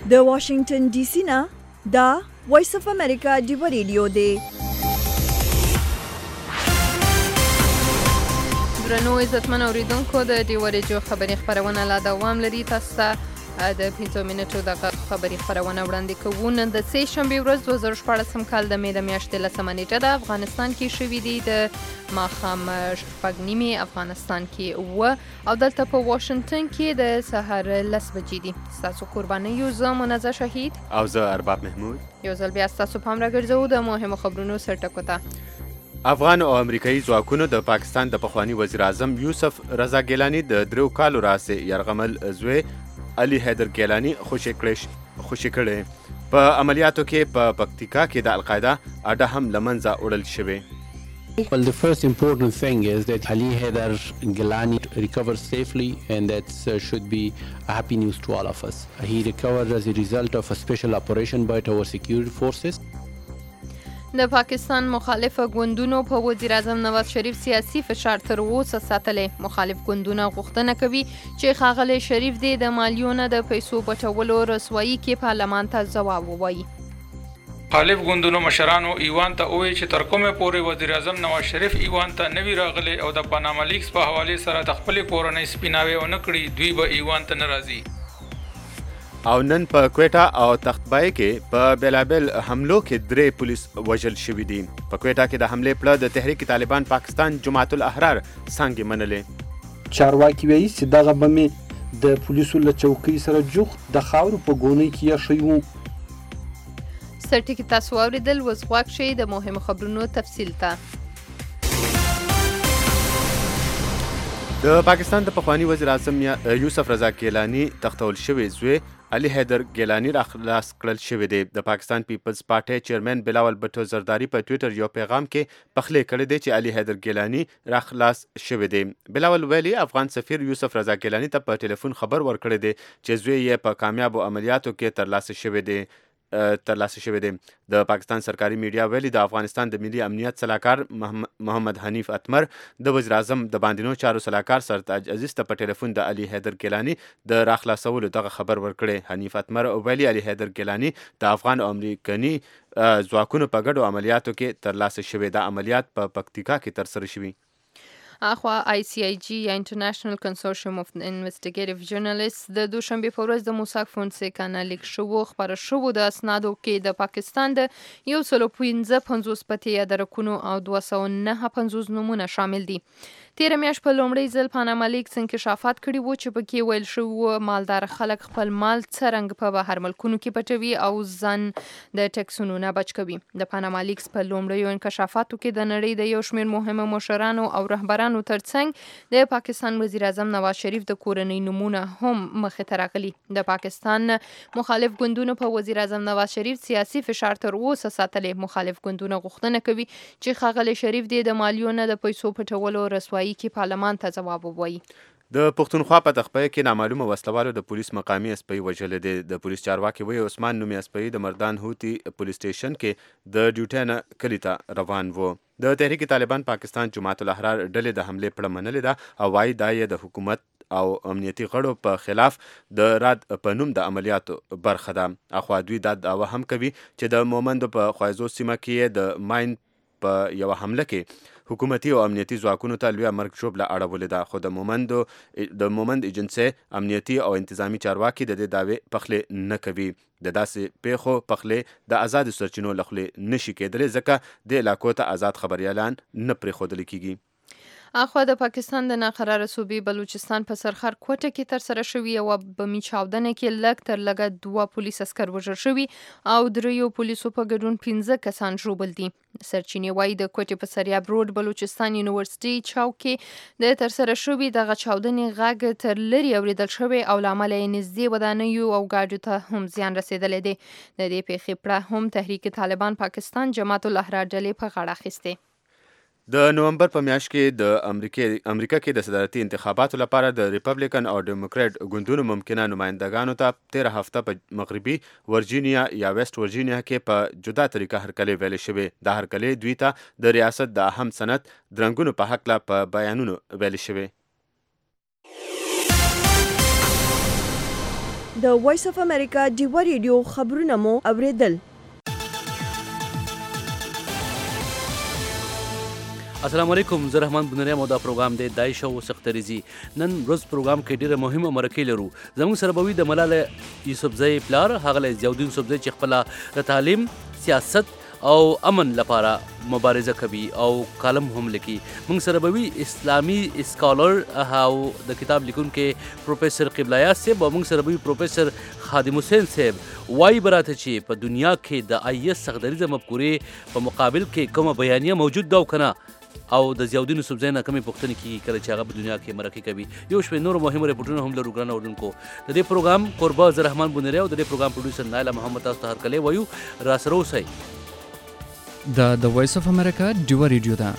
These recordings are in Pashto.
د واشنگټن ډي سي نه دا وایس اف امریکا دی ریډیو دی. درنو عزتمن اوریدونکو د ډي ریډیو خبري خبرونه لا دوام لري. تاسو ته د 15 منټو د خبري خبرونه وړاندې کوو. نن د سه شنبه ورځ 2014 کال د مې د میاشتې لسمه نیټه ده. افغانستان کې شوې دي د ماښام شپږ نیمې، افغانستان کې او دلته په واشنگټن کې د سهار 10 بجې دي. ستاسو قرباني یو زه منزه شهید او زه ارباب محمود. یو ځل بیا ستاسو پام راګرځو د مهمو خبرونو سرټکو ته. افغان او امریکایي ځواکونو د پاکستان د پخوانی وزیر اعظم یوسف رضا ګیلانی د 3 کالو راهیسې یرغمل زوی علي حیدر ګیلانی خوشي کړي. په عملیاتو کې په پکتیکا کې د القاعده اډه هم لمنځه وړل شوې. Well, the first important thing is that Ali Haidar Gilani recovered safely, and that should be a happy news to all of us. He recovered as a result of a special operation by our security forces. د پاکستان مخالف ګوندونو په وزیر اعظم نواز شریف سیاسي فشار تر اوسه ساتلی. مخالف ګوندونه غوښتنه کوي چې ښاغلی شریف دې د مالیو نه د پیسو پټولو رسوایي کې پارلمان ته ځواب ووایي. مخالف ګوندونو مشرانو ایوان ته وویل چې تر کومه پورې وزیر اعظم نواز شریف ایوان ته نوی راغلی او د پاناما لیکس په حواله سره د خپل کورنۍ سپیناوي ونه کړي، دوی به ایوان ته ناراضي. او نن په کویټا او تختبای کې په بلابل حملو کې 3 پولیس وژل شوي دي. په کویټا کې د حملې پله د تحریک طالبان پاکستان جماعت الاحرار څنګه منلې. چارواکي وایي چې دغه بمې د پولیسو له چوکۍ سره جوخت د خاورو په ګونۍ کې یې شوي وو. سرټکي تاسو واوریدل. وز غواک شي د مهمو خبرونو تفصیل ته. د پاکستان د پخوانی وزیر اعظم یوسف رضا ګیلانی تختول شوی زوی علي حیدر ګیلانی را خلاص کړل شوی دی. د پاکستان پیپلز پارټي چیرمن بلاول بټو زرداری په ټوئیټر یو پیغام کې پخلی کړی دی چې علي حیدر ګیلانی را خلاص شوی دی. بلاول ویلي افغان سفیر یوسف رضا ګیلانی ته په ټلیفون خبر ورکړی دی چې زوی یې په کامیابو عملیاتو کې ترلاسه شوی دی. د پاکستان سرکاري میډیا ویلي د افغانستان د ملي امنیت صلاحکار محمد حنیف اتمر د وزیر اعظم د باندینو چارو صلاحکار سرتاج عزیز ته په ټلیفون د علي حیدر ګیلانی د راخلاصولو دغه خبر ورکړی. حنیف اتمر ویلي علي حیدر ګیلانی د افغان او امریکایي ځواکونو په ګډو عملیاتو کې ترلاسه شوی. دا عملیات په پکتیکا کې ترسره شوي. اخوا ICIG یا انټرنیشنل کنسورشیم اف انویسټیګیټیو جرنالیست د دوشنبه په ورځ د موساک فونسیکا نه لیک شوو خبره شوو د اسنادو کې د پاکستان د 155 پته یادرکونو او 259 نمونه شامل دي. تیر میاشت په لومړي ځل پاناما لیکس انکشافات کړي وو چې پکې ویل شو مالدار خلک خپل مال څرنګه په بهر ملکونو کې پټوي او ځان د ټکسونو نه بچ کوي. د پاناما لیکس په لومړیو انکشافاتو کې د نړۍ د یو شمېر مهمه مشرانو او رهبرانو ترڅنګ د پاکستان وزیر اعظم نواز شریف د کورنۍ نمونه هم مخې ته راغلي. د پاکستان مخالف ګوندونو په وزیر اعظم نواز شریف سیاسي فشار تر اوسه ساتلی. مخالف ګوندونه غوښتنه کوي چې ښاغلی شریف دې د مالیو نه د پیسو پټولو رسوایي کې پارلمان ته ځواب ووایي. د پښتونخوا په تخپه کې نامعلومه وسلوالو د پولیس مقامي اسپۍ وژلې دي. د پولیس چارواکي وی عثمان نومي اسپۍ د مردان هوتی پولیس سټیشن کې د ډیوټي نه کلي ته روان وو. د تحریک طالبان پاکستان جماعت الاحرار ډلې د حملې پړه منلې ده او وايي دا یې د حکومت او امنیتي غړو په خلاف د راد په نوم د عملیاتو برخه ده. اخوا دوی دا دعوه هم کوي چې د مومندو په خوایزو سیمه کې د ماین په یو حمله کې حکومتي او امنیتي ځواکونو ته لویه مرګ ژوبله اړولې ده. خو د مومند ایجنسي امنیتي او انتظامی چارواکي د دې دعوې پخلی نه کوي. د داسې پیښو پخلی د آزاد سرچینو له خولې نشي کېدلی ځکه د علاقو ته آزاد خبریالان نه پرېښودل کېږي. اخوا د پاکستان د ناقراره صوبې بلوچستان په سرخر کوټه کې ترسره شوې یوه بمي چاودنه کې لږ تر لږه 2 پولیس عسکر وژل شوي او 3 پولیسو په ګډون 15 کسان ژوبل دي. سرچینې وایي د کوټې په سریاب روډ بلوچستان یونیورسيټي چوک کې د ترسره شوې دغه چاودنې غږ تر لرې اورېدل شوی او له امله یې نږدې ودانیو او ګاډیو ته هم زیان رسېدلی دی. د دې پیښې پړه هم تحریک طالبان پاکستان جماعت الاحرار ډلې په غاړه اخیستې. د نومبر په میاشت کې د امریکا کې د صدارتي انتخاباتو لپاره د ریپبلیکن او ډیموکرات ګوندونو ممکنه نمائندګانو ته 13 هفته په مغربي ورجینیا یا ویسټ ورجینیا کې په جدا طریقه هرکلی ویل شوی. دا هرکلی دوی ته د ریاست د اهم سند درنګونو په حق لا په بیانونو ویل شوی. د وایس اف امریکا ډیوا ریډیو خبرونه مو اوریدل. السلام علیکم، زه رحمان بنریم او دا پروګرام دی دای شو سختریزي. نن ورځ پروګرام کې ډیره مهمه مرکه لرو. زموږ سره به وي د ملاله یوسفزۍ پلار هغه ضیاءالدین یوسفزۍ چې خپله د تعلیم، سیاست او امن لپاره مبارزه کوي او کالم هم لیکي. موږ سره به وي اسلامي سکالر او د کتاب لیکونکي پروفیسر قبلایات صاحب او موږ سره به وي پروفیسر خادم حسین صاحب. وایي براته چې په دنیا کې د آیس سختدریزه مفکورې په مقابل کې کومه بیانیه موجود ده او کنه، او د ضیاءالدین یوسفزۍ نه کومې پوښتنې کیږي کله چې هغه په دنیا کې مرکې کوي. یو شمېر نور مهم رپورټونه هم لرو ګرانو اردوونکو. د دې پروګرام کوربه زه رحمان بنری او د دې پروګرام پروډوسر نایله محمد تاسو ته هرکلی وایو. راسره اوسئ. د وایس اف امریکا ډیوا ریډیو ده.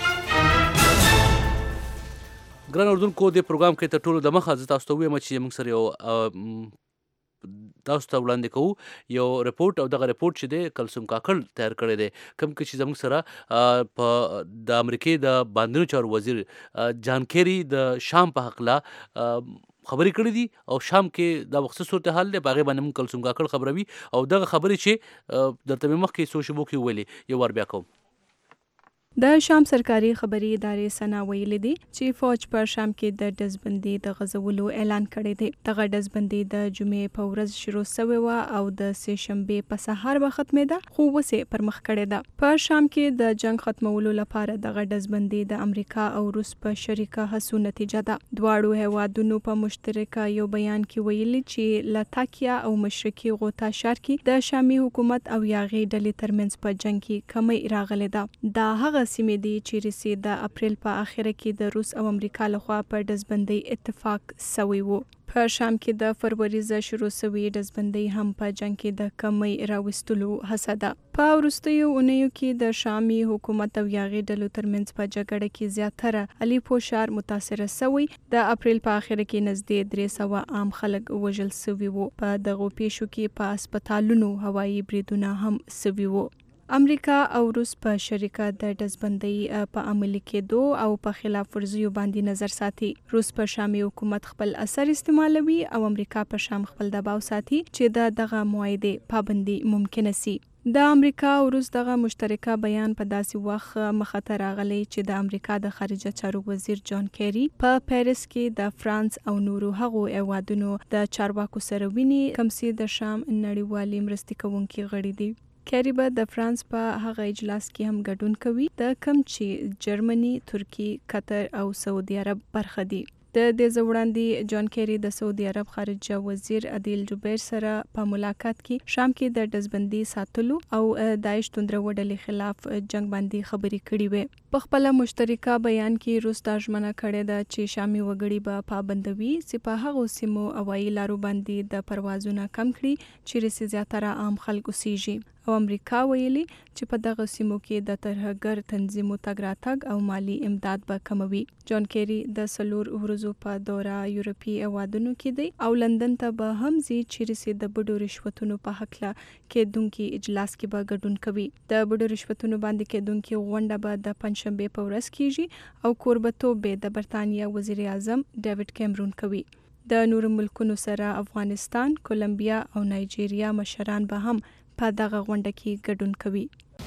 ګران اردوونکو، د پروګرام کې تر ټولو د مخه زه تاسو ته ووایم چې موږ سره یو تاسو ته وړاندې کوو یو رپورټ، او دغه رپورټ چې دی کلثوم کاکړ تیار کړی دی، کوم چې زموږ سره په د امریکې د باندنیو چارو وزیر جان کیری د شام په هکله خبرې کړې دي، او شام کې دا وخت صورتحال دی په هغې باندې موږ کلثوم کاکړ خبروي، او دغه خبرې چې درته مې مخکې څو شېبو کې وویلې یو وار بیا کوم. د شام سرکاري خبري ادارې سنا ویلي دي چې فوج پر شام کې د ډزبندي د غزولو اعلان کړی دی. دغه ډزبندي د جمعې په ورځ شروع شوې و او د سه شنبې په سهار به ختمېده، خو وسې پر مخ کړې ده. په شام کې د جنگ ختمولو لپاره دغه ډزبندي د امریکا او روس په شریکه هڅو نتیجه ده. دواړو هیوادونو په مشترکه یو بیان کې ویلي چې لاتاکیا او مشرقي غوطه ښار کې د شامي حکومت او یاغي ډلې ترمنځ په جنگ کې کمی راغلې ده. دا هغه سیمې دي چې روسیې د اپریل په اخره کې د روس او امریکا لخوا په ډزبندۍ اتفاق سوی و. په شام کې د فروری ز شروع شوی ډزبندۍ هم په جنگ کې د کمی راوستلو هڅه ده. په وروستیو اونیو کې د شامي حکومت او یاغي ډلو ترمنځ په جګړه کې زیاتره الیپو ښار متاثر شوی. د اپریل په اخره کې نږدې 300 عام خلک وژل شوي وو. په دغو پیښو کې په هسپتالونو هوایي بریدونه هم شوي وو. امریکا او روس په شریکه د ډزبندۍ په عملي کېدو او په خلاف ورزیو باندې نظر ساتي. روس په شامي حکومت خپل اثر استعمالوي او امریکا په شام خپل دباو ساتي چې دغه معاهدې پابندي ممکن سي. د امریکا او روس دغه مشترکه بیان په داسې وخت مخه راغلی چې د امریکا د خارجه چارو وزیر جان کیری په پیرس کې د فرانس او نورو هغو هیوادونو د چارواکو سره ویني کوم چې د شام نړیوالې مرستې کوونکي غړي دي. کیری به د فرانس په هغه اجلاس کې هم ګډون کوي د کوم چې جرمني، ترکی، قطر او سعودي عرب برخه دي. د دې وړاندې جان کیری د سعودي عرب خارجه وزیر عادل جبیر سره په ملاقات کې شام کې د ډزبندي ساتلو او داعش توندرو ډلې خلاف جنگ باندې خبرې کړې وې. په خپل مشترکه بیان کې روس دا ژمنه کړې ده چې شامي وګړي به پابندوي چې په هغو سیمو هوایي لارو باندې د پروازونه کم کړي چې رسي زیاتره عام خلک اوسیږي. او امریکا ویلي چې په دغه سیمو کې د ترهګر تنظیمو تګ راتګ او مالی امداد به کموي. جان کیری د 4 ورځو په دوره یورپي هیوادونو کې دی او لندن ته به هم ځي چې رسي د بډو رشوتونو په حقله کېدونکي اجلاس کې به ګډون کوي. د بډو رشوتونو باندې کېدونکي غونډه به د پنځشنبه په ورځ کیږي او کوربتوب به د برتانیا وزیر اعظم ډیوډ کیمرون کوي. د نورو ملکونو سره افغانستان، کولمبیا او نایجیریا مشران به هم په دغه غونډه کې ګډون کوي.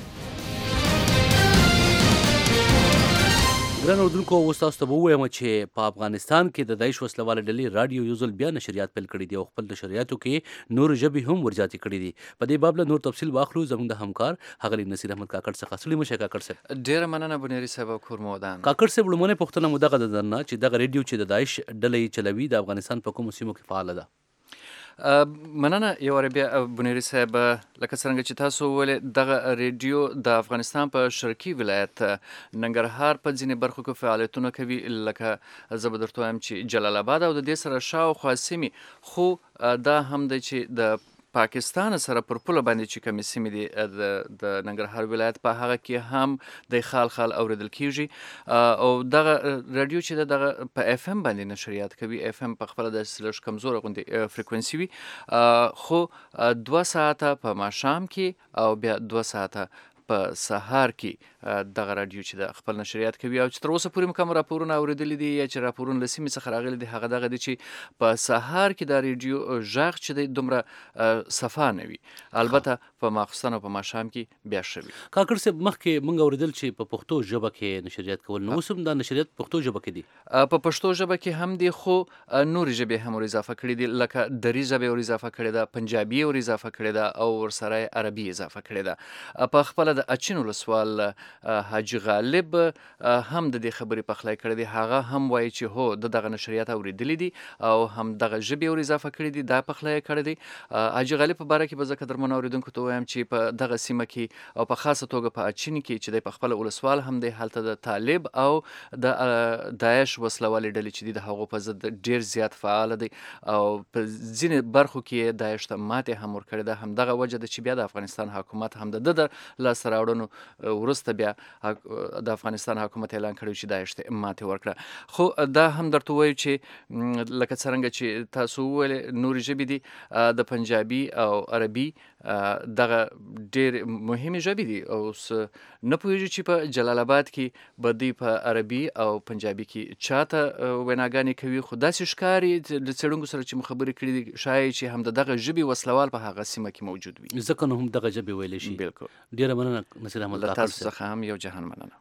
ګران اردوونکو، اوس تاسو ته به ووایم چې په افغانستان کې د داعش وسلواله ډلې راډیو یو ځل بیا نشریات پیل کړي دي او خپل نشریاتو کې نور ژبې هم ورزیاتې کړي دي. په دې باب له نور تفصیل واخلو زموږ د همکار ښاغلي نصیر احمد کاکړ څخه. سلیم شه کاکړ صاحب. ډېره مننه بنيري صاحب او کور مو ودان. کاکړ صاحب، لومړنۍ پوښتنه مو دغه ده درنه چې دغه ریډیو چې د داعش ډلې چلوي د افغانستان په کومو سیمو کې فعاله ده؟ مننه یو بیا بنيري صاحب، لکه څنګه چې تاسو وویل دغه ریډیو د افغانستان په شرقي ولایت ننګرهار په ځینې برخو کې فعالیتونه کوي، لکه زه به درته وایم چې جلال آباد او د دې سره شاوخوا سیمې، خو دا هم دی چې د پاکستان سره پر پوله باندې چې کومې سیمې دي د ننګرهار ولایت په هغه کې هم د خال اوریدل کیږي او دغه رادیو چې دغه په اف ام باندې نشریات کوي. اف ام په خپل د سلش کمزور غوندي فریکوئنسي وي، خو 2 ساعته په ماښام کې او بیا 2 ساعته په سهار کې دغه رادیو چې د خپل نشریات کوي او چې تر اوسه پورې کوم راپورونه اوریدلي دي یا چې راپورونه له سیمې څخه راغلي دي هغه دغه دي چې په سهار کې د رادیو غږ چې دی دومره صفا نه وي، البته په ماخستن او په ماښام کې بیا ښه وي. کاکړ صاحب مخکې موږ اوریدل چې په پښتو ژبه کې نشریات کول، نو اوس هم دا نشریات پښتو ژبه کې دي؟ په پښتو ژبه کې هم دي، خو نورې ژبې هم ور اضافه کړي دي، لکه دري ژبه ور اضافه کړې ده، پنجابي ور اضافه کړې ده او ورسره عربي اضافه کړې ده. په خپل د اچین ولسوال حاجي غالب هم د دې خبرې پخلی کړی دی، هغه هم وایي چې هو د دغه نشریات اوریدلي دي او هم دغه ژبې ور اضافه کړي دي، دا پخلی کړی دی. حاجي غالب په باره کې به زه قدرمنو اوریدونکو ته وایم چې په دغه سیمه کې او په خاصه توګه په اچین کې چې دی په خپل ولسوال هم دی، هلته د طالب او د داعش وسلوالې ډلې چې دي د هغو په ضد ډیر زیات فعال دی او په ځینې برخو کې داعش ته ماتې هم ورکړې ده. همدغه وجه ده چې بیا د افغانستان حکومت هم د لاسته راوړنو وروسته بیا د افغانستان حکومت اعلان کړی چې داعش ته ماتې ورکړه. خو دا هم درته وایو چې لکه څرنګه چې تاسو وویلې نورې ژبې دي، د پنجابي او عربي دغه ډېر مهمې ژبې دي. اوس نه پوهېږو چې په جلال آباد کې به دوی په عربي او پنجابي کې چاته ویناګانې کوي، خو داسې ښکاري د څېړونکو سره چې مو خبرې کړي دي ښایي چې هم د دغه ژبې وسلوال په هغه سیمه کې موجود وي، ځکه نو هم دغه ژبې ویلی شي. بالکل. ډېره مننه نصیر احمد له تاسو څخه هم یو جهان مننه.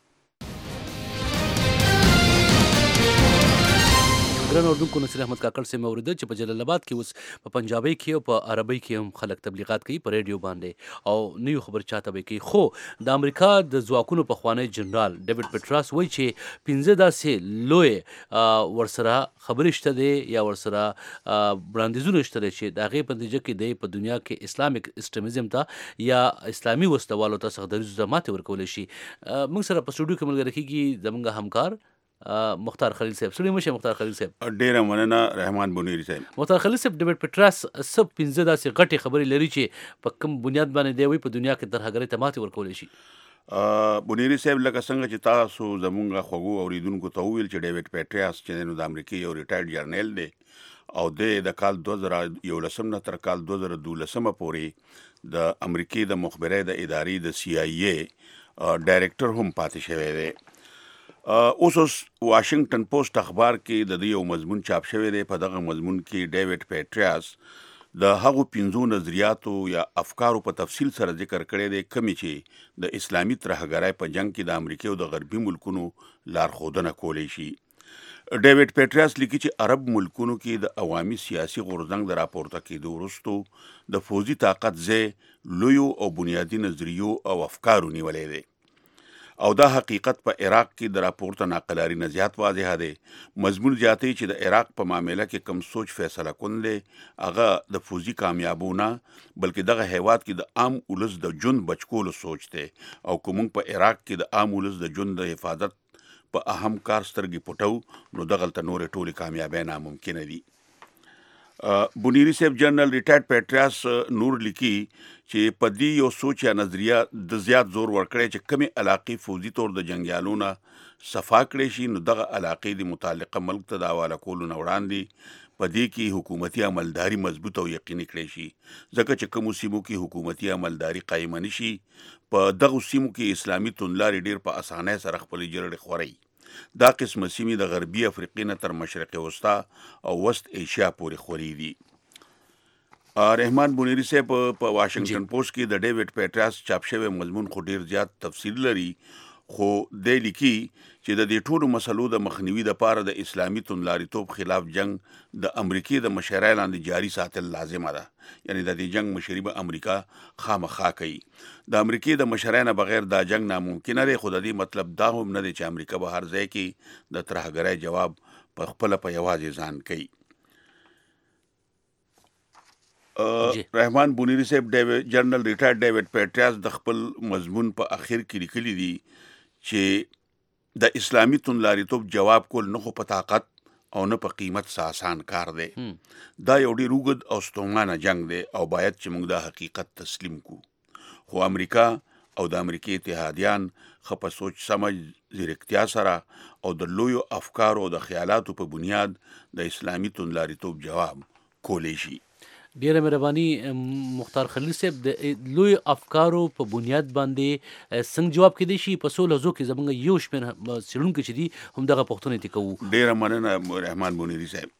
ګران اردوونکو، نصیر احمد کاکړ صاحب مې اورېده چې په جلال آباد کې اوس په پنجابۍ کې او په عربۍ کې هم خلک تبلیغات کوي په ریډیو باندې او نوي خبر چاته به کوي. خو د امریکا د ځواکونو پخوانی جنرال ډیوډ پټراس وایي چې 15 داسې لوی ورسره خبرې شته دی یا ورسره وړاندیزونه شته دی چې د هغې په نتیجه کې دی په دنیا کې اسلامک ایکسټریمزم ته یا اسلامي وسلوالو ته سخت دریځو ته ماتې ورکولی شي. موږ سره په سټوډیو کې ملګری کېږي زموږ همکار مختار خلیل صاحب. سړي مشه مختار خلیل صاحب. ډیره مننه رحمان بنيري صاحب. مختار خلیل صاحب، ډیوډ پټراس سب 15 داسې غټې خبرې لري چې په کوم بنیاد باندې دی وایي په دنیا کې ترهګرۍ ته ماتې ورکولی شي. بنيري صاحب لکه څنګه چې تاسو زمونږ خوږو اوریدونکو ته وویل چې ډیوډ پټراس چې د امریکای یو ریټایرډ جرنیل دی او د کال 2011 نه تر کال 2012 پورې د امریکای د مخبرۍ د ادارې د CIA ډایرکټر هم پاتې شوی دی. اوس واشنگټن پوسټ اخبار کې د یو مضمون چاپ شوی دی. په دغه مضمون کې ډیوډ پټراس د هغو 15 نظریاتو یا افکارو په تفصیل سره ذکر کړی دی کومې چې د اسلامي ترهګرۍ په جنگ کې د امریکا او د غربي ملکونو لارښودنه کولی شي. ډیوډ پټراس لیکي چې عرب ملکونو کې د عوامي سیاسي غورځنګ د راپورته کېدو وروسته د فوزي طاقت ځای لویو او بنیادي نظریو او افکارو نیولی دی او دا حقیقت په عراق کې د راپورته ناقلاري نه زیات واضح دی. مضمون زیاتوي چې د عراق په معامله کې کم سوچ فیصله کن دی هغه د فوزي کامیابونه بلکې دغه هیواد کې د عام ولس د ژوند بچکولو سوچ دی او کوم په عراق کې د عام ولس د ژوند د حفاظت په اهم کار سترګې پټو نو دغلته نورې ټولې کامیابۍ ناممکنه دي. بنيري صاحب جنرال ریټایرډ پټراس نور لیکي چې په دې یو سوچ یا نظریه د زیات زور ورکړی چې کمې علاقې فوزي طور د جنګیالو نه صفا کړی شي نو دغه علاقې د متعلقه ملک ته د حواله کولو نه وړاندې په دې کې حکومتي عملداري مضبوط او یقیني کړی شي، ځکه چې کومو سیمو کې حکومتي عملداري قایمه نشي په دغه سیمو کې اسلامي توندلارې ډیر په اسانۍ سره خپلې جرړې خوري. دا قسم سیمې د غربي افریقې نه تر مشرق وسطا او وست ایشیا پورې خوري دي. رحمان بنيري صاحب په واشنگټن پوسټ کې د ډیوډ پټراس چاپ شوی مضمون خو ډیر زیات تفصیل لري، خو د لیکي چې د دې ټولو مسلو د مخنیوي لپاره د اسلامي توندلاریتوب خلاف جنگ د امریکای د مشرۍ لاندې جاري ساتل لازمه ده. یعنی د دې جنگ مشري به امریکا خامخا کوي. د امریکای د مشرۍ نه بغیر دا جنگ ناممکنه دی، خو د دې مطلب دا هم نه دی چې امریکا به هر ځای کې د ترهګرۍ جواب په خپل په یوازې ځان کوي. رحمان بنيري صاحب جنرال ریټایرډ ډیوډ پټراس د خپل مضمون په اخر کې لیکلي دي چې د اسلامي توندلاریتوب جواب کول نه خو په طاقت او نه په قیمت څه آسان کار دی. دا یو ډېر اوږد او ستومانه جنگ دی او باید چې موږ دا حقیقت تسلیم کو. خو امریکا او د امریکای اتحادیان ښه په سوچ سمج ځیرکتیا سره او د لویو افکارو او د خیالاتو په بنیاد د اسلامي توندلاریتوب جواب کولی شي. ډیره مهرباني مختار خلیل صاحب د لوی افکارو په بنیاد باندې څنګه جواب کېدی شي په څو لحظو کې زموږ یو شمېر څېړونکي چې دي همدغه پوښتنې دې کوو. ډیره مننه رحمان بنيري صاحب.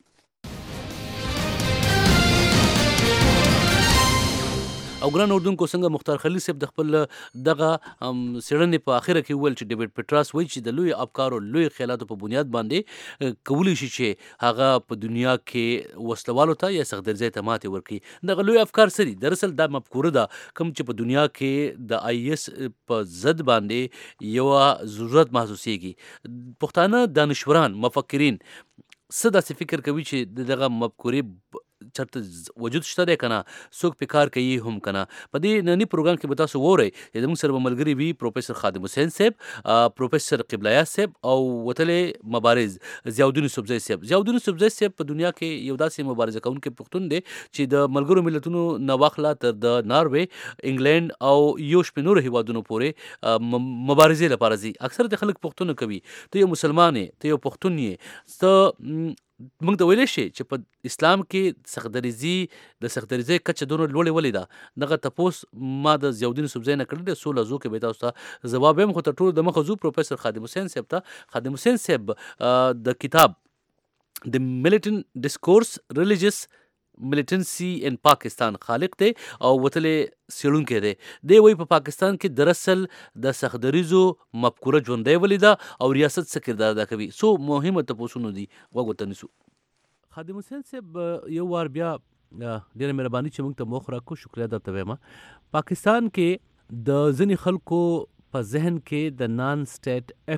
او ګران اردوونکو څنګه مختار خلیل صاحب د خپل دغه څېړنې په اخره کې وویل چې ډیوډ پیټراس وایي چې د لوی افکارو لوی خیالاتو په بنیاد باندې کولی شي چې هغه په دنیا کې وسلوالو ته یا سختدرځۍ ته ماتې ورکړي. دغه لوی افکار څه دي؟ دراصل دا مفکوره ده کوم چې په دنیا کې د IS په ضد باندې یوه ضرورت محسوسیږي. پښتانه دانشوران مفکرین څه داسې فکر کوي چې دغه مفکورې چرته وجود شته دی کنه څوک په کار کوي هم کنه. په دې نننی پروګرام کې به تاسو وورئ چې زموږ سره به ملګري وي پروفیسر خادم حسین صاحب، پروفیسر قبله صاحب او وتلې مبارز ضیاءالدین یوسفزی صاحب. ضیاءالدین یوسفزی صاحب په دنیا کې یو داسې مبارزه کوونکی پښتون دی چې د ملګرو ملتونو نه واخله تر د ناروې، انګلند او یو شمېر نورو هیوادونو پورې مبارزې لپاره ځي. اکثر د خلک پوښتنه کوي ته یو مسلمان یې، ته یو پښتون یې، ته موږ ته ویلی شي چې په اسلام کې سختدریزۍ کچه دونه لوړې ولې ده؟ دغه تپوس ما د ضیاءالدین یوسفزی نه کړی دی. څو لحظو کې به تاسو ته ځواب وایم، خو تر ټولو دمخه ځو پروفیسر خادم حسین صاحب ته. خادم حسین صاحب د کتاب د ملیټنټ ډسکورس ریلیجس ملیټنسي ان پاکستان خالق دی او وتلې څېړونکی دی. دی وایي په پاکستان کې دراصل د سختدریزو مفکوره ژوندی ولیده او ریاست څه کردار ادا کوي. څو مهمه تپوسونه دي، غوږ ورته نیسو. خادم حسین صاحب یو وار بیا ډېره مهرباني چې موږ ته موخ راکړو، شکریه درته وایم. پاکستان کې د ځینې خلکو په ذهن کې د نان سټیټ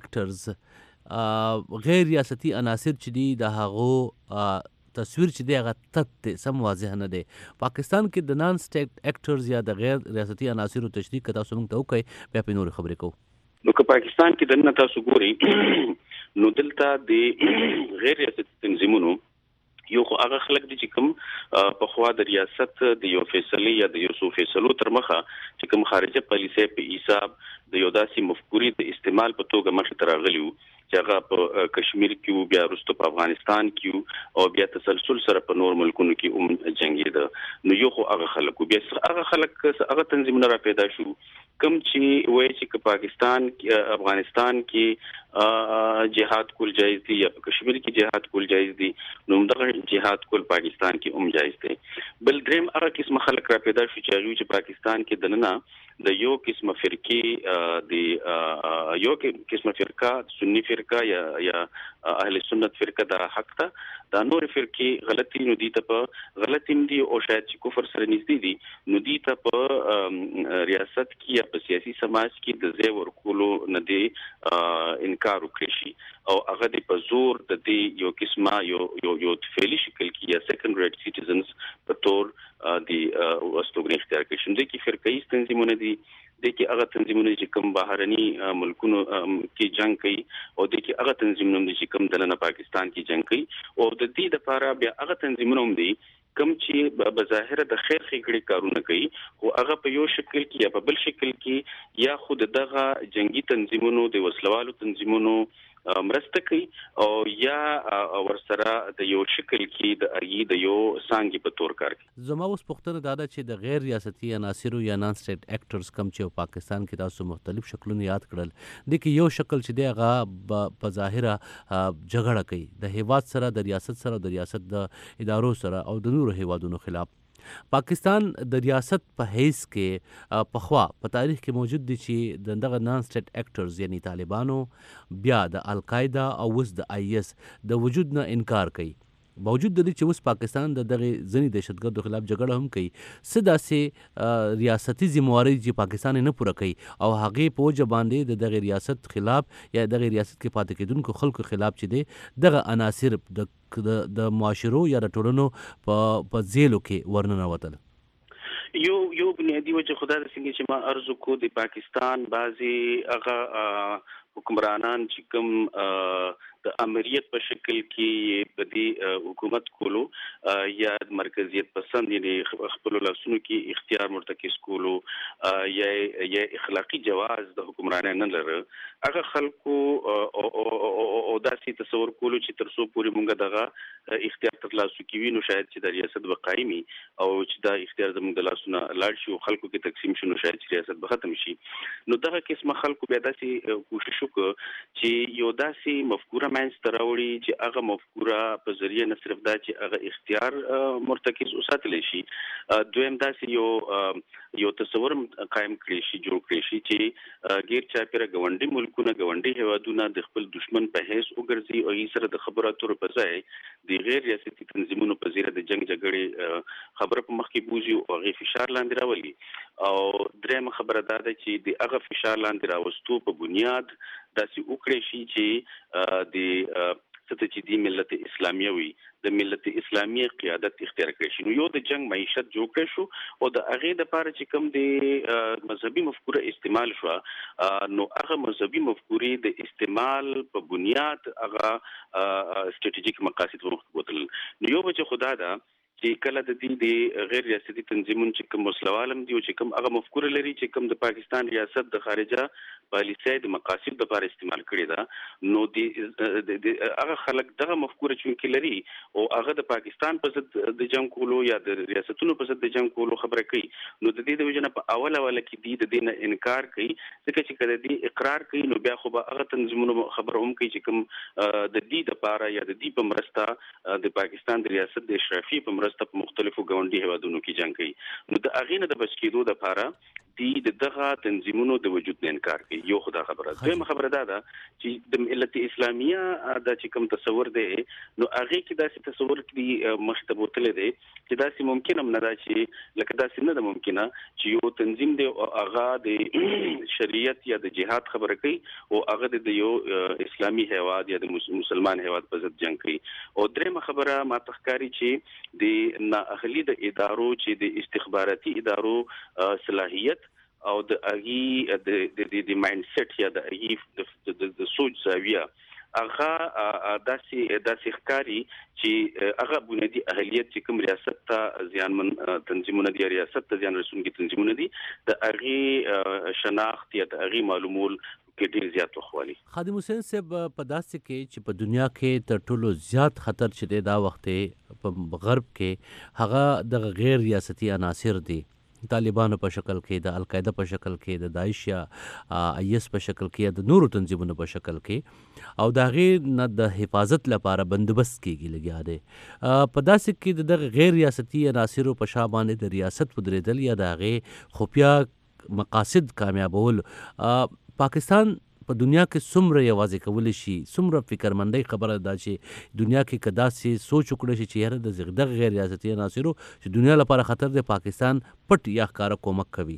ایکټرز غیر ریاستي عناصر چې دي د هغو تصویر چې دی هغه تت دی، سم واضح نه دی. پاکستان کې د نان سټیټ ایکټرز یا د غیر ریاستي عناصرو تشریح که تاسو موږ ته وکړئ بیا پرې نورې خبرې کوو. نو که پاکستان کې دننه تاسو ګورئ نو دلته د غیر ریاستي تنظیمونو یو خو هغه خلک دي چې کوم په خوا د ریاست د یو فیصلې یا د یو څو فیصلو تر مخه چې کوم خارجه پالیسي په حساب د یو داسې مفکورې د استعمال په توګه مخې ته راغلي وو چې هغه په کشمیر کې بیا وروسته په افغانستان کې او بیا تسلسل سره په نور ملکونو کې جنګېده. نو یو خو هغه خلک بیا هغه خلک هغه تنظیمونه را پیدا شو کوم چې وایي چې پاکستان افغانستان کې جهاد کول جایز دي یا په کشمیر کې جهاد کول جایز دي، نو دغه جهاد کول پاکستان کې هم جایز دي. بل دریم هغه قسم خلک را پیدا شو چې پاکستان کې دننه د یو قسم فرقې د یو قسم فرقه سنی فرقه یا اهل سنت فرقه د حق ته دا نور فرقې غلطي نو دي ته په غلطي دي او شاید چې کفر سره نږدې دي نو دي ته په ریاست کې یا په سیاسي سماج کې د ځای ورکولو نه دي انکار وکړي شي او هغه د په زور د دې یو قسمه یو فعلی شکل کې یا سیکنډ ریټ سټیزنز په تور د واستوګنې اختیار کړي شي. د کې فرقې تنظیمونه دي، د کې هغه تنظیمونه چې کوم بهرني ملکونو کې جنگ کوي او د کې هغه تنظیمونه چې کوم دننه پاکستان کې جنگ کوي او د دې لپاره بیا هغه تنظیمونه هم دي کوم چې بظاهر د خیر ښېګړې کارونه کوي خو هغه په یو شکل کې یا په بل شکل کې یا خود دغه جنگي تنظیمونو د وسلوالو تنظیمونو مرسته کوي او یا ورسره د یو شکل کې د یو څانګې په تور کار کوي. زما اوس پوښتنه دا ده چې د غیر ریاستي عناصرو یا نان سټیټ ایکټرز کم چې پاکستان کې تاسو مختلف شکلونه یاد کړل، د کې یو شکل چې دی هغه په ظاهره جګړه کوي د هیواد سره، د ریاست سره، د ریاست د ادارو سره او د نورو هیوادونو خلاف. پاکستان د ریاست په حیث کې پخوا په تاریخ کې موجود دي چې دغه نان سټیټ ایکټرز یعنی طالبانو بیا د القاعده او اوس د IS د وجود نه انکار کوي. باوجود د دې چې اوس پاکستان د دغه ځینې دهشتګردو خلاف جګړه هم کوي، څه داسې ریاستي ذمہواري چې پاکستان نه پوره کوي او هغې په وجه باندې د دغه ریاست خلاف یا دغه ریاست کې پاتې کېدونکو خلکو خلاف چې دی دغه عناصر د معاشرو یا د ټولنو په ځیلو کې ورننوتل. یو بنیادی وجه خدا د څنګه چې ما عرض کو د پاکستان بعضی هغه حکمرانان چې کوم د امریت په شکل کې په دې حکومت کولو یا مرکزیت پسند یعنی خپل لاسونو کې اختیار مرتکز کولو یا اخلاقی جواز د حکمرانانو نه لره هغه خلکو او داسې تصور کولو چې تر څو پورې مونږ دغه اختیار ترلاسه کوي نو شاید چې د ریاست به قایمي او چې دا اختیار زموږ د لاسونو لاړ شي او خلکو کې تقسیم شي نو شاید چې ریاست به ختم شي. نو دغه قسمه خلکو بیا داسې کوشش وکړ چې یو داسې مفکوره منځته راوړي چې هغه مفکوره په ذریعه نه صرف دا چې هغه اختیار مرتکز وساتلی شي، دویم داسې یو تصور قائم کړي شي، جوړ کړي شي چې غیر چاپیره ګاونډي ملکونه ګاونډي هیوادونه د خپل دشمن په حیث وګرځي او یې سره د خبرو اترو په ځای د غیر ریاستي تنظیمونو په زیره د جنگ جګړې خبره په مخ کې بوزي او هغه فشار لاندې راولي. او درېمه خبره دا ده چې د هغه فشار لاندې راوستو په بنیاد داسې وکړي شي چې د چې د ملت اسلامیه وي د ملت اسلامیه قیادت اختیار کړي شي. نو یو د جنگ معیشت جوړ کړي شو او د هغه د لپاره چې کوم د مذهبي مفکوره استعمال شو نو هغه مذهبي مفکورې د استعمال په بنیاد هغه استراتیژیک مقاصد ومخبوتل. نو یو بچ خدا دا چې کله د دې د غیر ریاستي تنظیمونو چې کوم مسلوالم دي او چې کوم هغه مفکوره لري چې کوم د پاکستان ریاست د خارجه پالیسۍ د مقاصد لپاره استعمال کړي دا نو د هغه خلک دغه مفکوره چې لري او هغه د پاکستان په ضد د جنگ کولو یا د ریاستونو په ضد د جنگ کولو خبره کوي نو د دې د وجنه په اوله کې دی د دې نه انکار کوي ځکه چې کله دې اقرار کوي نو بیا خو به هغه تنظیمونو خبره هم کوي چې کوم د دې لپاره یا د دې په مرسته د پاکستان د ریاست د اشرافي په په مختلفو ګاونډي هیوادونو کې جنگ کوي. نو د اغینه د بچ کېدو لپاره دغه تنظیمونو د وجود نه انکار کوي. یو خدا خبره دویمه خبره ده چې د ملت اسلامیه د چې کوم تصور دی نو هغه کې داسې تصور کې مشتبوتل دی چې داسې ممکن هم نه ده چې لکه داسې نه ده ممکنه چې یو تنظیم دی او هغه د شریعت یا د جهاد خبره کوي او هغه د یو اسلامي هیواد یا د مسلمان هیواد په ضد جنگ کوي. او درېمه خبره ما تخکاری چې د نااهلي د ادارو چې د استخباراتي ادارو صلاحیت او د اغي د مایند سیټ یا د اغي د سوچ زاویه هغه داسې ښکاري چې هغه بنیادی اهلیت چې کوم ریاست ته ځانمن تنظیمونه دي ریاست ته ځان رسونکي تنظیمونه دي د اغي شناخت یا د اغي معلومول کې ډیر زیات وخوالي. خادم حسین صاحب په داسې کې چې په دنیا کې تر ټولو زیات خطر چې دا وخت په غرب کې هغه د غیر ریاستي عناصر دي، طالبانو په شکل کې، د القاعده په شکل کې، د داعش یا IS په شکل کې، د نورو تنظیمونو په شکل کې او د هغې نه د حفاظت لپاره بندوبست کېږي لګیا دی. په داسې کې د غیر ریاستي عناصرو په شا باندې د ریاست په درېدل یا د هغې خفیه مقاصد کامیابول پاکستان په دنیا کې څومره یوازې کولی شي، څومره فکرمندۍ خبره ده چې دنیا کې که داسې سوچ وکړی شي چې یاره دغه غیر ریاستي عناصرو چې دنیا لپاره خطر دی پاکستان پټ یا ښکاره کومک کوي.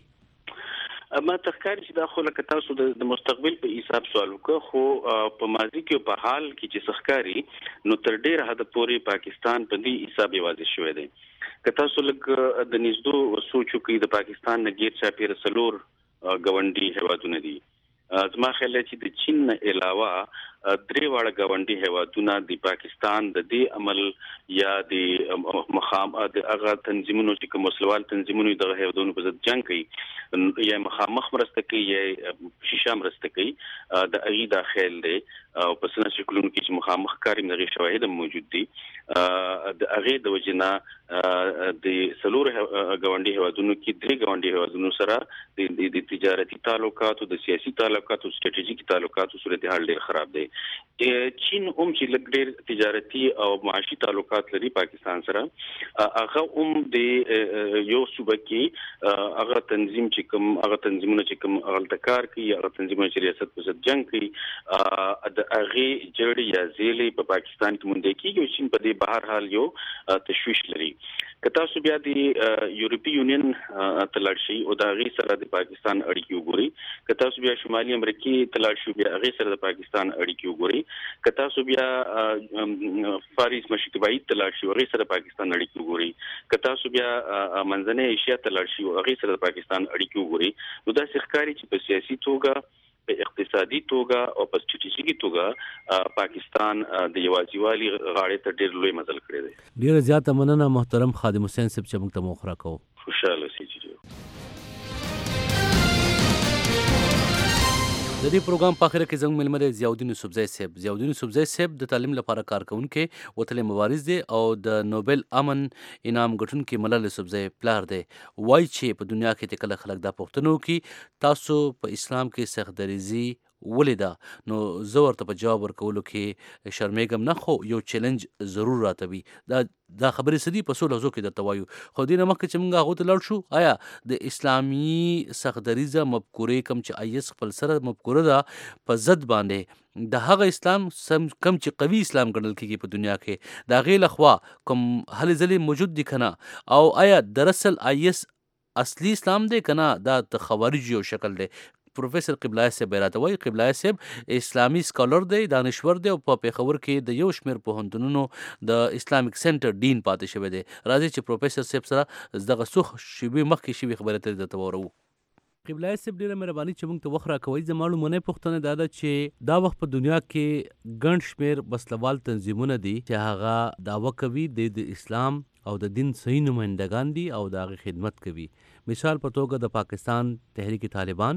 ما تخکاری چې دا خو لکه تاسو د مستقبل په حساب سوال وکړو خو په ماضي کې په حال کې چې ښکاری نو تر ډیر حد پورې پاکستان په دې حساب یوازې شوی دی. که تاسو لږ د نږدې سوچ وکړئ د پاکستان نه غیر چاپیره څلور ګاونډي هیوادونه دي. زما خیال چې د چین نه علاوه درې واړه ګاونډي هیوادونه د پاکستان د دې عمل یا د مخام د هغه تنظیمونو چې کوم مسلوال تنظیمونو د هیوادونو په ضد جنگ کوي یا مخامخ مرسته کوي یا شیشه مرسته کوي د هغې دا خیال دی او په څه شکلونو کې چې مخامخ کاري د هغې شواهد موجود دي د هغې د وجې نه د څلورو ګاونډي هیوادونو کې درې ګاونډي هیوادونو سره د تجارتي تعلقاتو د سیاسي تعلقاتو ستراتیژیکي تعلقاتو صورتحال ډېر خراب دی. چین هم چې لږ ډېر تجارتي او معاشي تعلقات لري پاکستان سره هغه هم د یو صوبه کې هغه تنظیم چې کوم هغه تنظیمونه چې کوم غلطکار کوي هغه تنظیمونه چې ریاست په ضد جنگ کوي د هغې جړې یا زیلې په پاکستان کې موندل کېږي او چین په دې بهر حال یو تشویش لري. که تاسو بیا د یورپي یونین ته لاړ شئ او د هغې سره د پاکستان اړیکې وګورئ، که تاسو بیا شمالي امریکې ته لاړ شئ بیا هغې سره د پاکستان اړیکې وګورئ، که تاسو بیا فارس مشرق بعید ته لاړ شئ هغې سره د پاکستان اړیکې وګورئ، که تاسو بیا منځنۍ ایشیا ته لاړ شئ هغې سره د پاکستان اړیکې وګورئ، نو داسې ښکاري چې په سیاسي توګه په اقتصادي توګه او په ستراتیژیکي توګه پاکستان د یوازیوالي غاړې ته ډېر لوی مزل کړی دی. ډېره زیاته مننه محترم خادم حسین صاحب چې موږ ته موخ راکوو. خوشحاله اوسئ. د دې پروګرام په اخر کې زموږ ملمه ضیاءالدین یوسفزی صاحب صاحب د تعلیم لپاره کار کوونکی وتلی مبارز دی او د نوبل امن انعام ګټونکي ملال یوسفزی پلار دی. وایي چې په دنیا کې کله خلک دا پوښتنه وکړي تاسو په اسلام کې سخت دریزي ولې ده، نو زه ورته په جواب ورکولو کې شرمېږم نه، خو یو چیلنج ضرور راته وي. دا خبرې څه دي په څو لفظو کې درته وایو، خو دې نه مخکې چې موږ هغو ته لاړ شو، آیا د اسلامي سخت دریزه مفکورې کوم چې آی ایس خپل سره مفکوره ده په ضد باندې د هغه اسلام کم چې قوي اسلام ګڼل کېږي په دنیا کې، د هغې لخوا کوم هلې ځلې موجود دي که نه، او آیا دراصل آی ایس اصلي اسلام دی که نه دا د خوارجو یو شکل دی؟ پروفیسر قبلای صاحب راته وایي. قبلای صاحب اسلامي سکالر دی، دانشور دی او په پېښور کې د یو شمېر پوهنتونونو د اسلامیک سنټر ډین پاتې شوی دی. راځئ چې پروفیسر صاحب سره دغه څو شېبې مخکې شوي خبرې ته درته واورو. قبلای صاحب ډېره مهرباني چې موږ ته وخت راکوئ. زما لومړنۍ پوښتنه دا ده چې دا وخت په دنیا کې ګڼ شمېر وسلوال تنظیمونه دي چې هغه دعوه کوي د اسلام او د دین صحیح نمایندګان دي او د هغې خدمت کوي. مثال په توګه د پاکستان تحریک طالبان،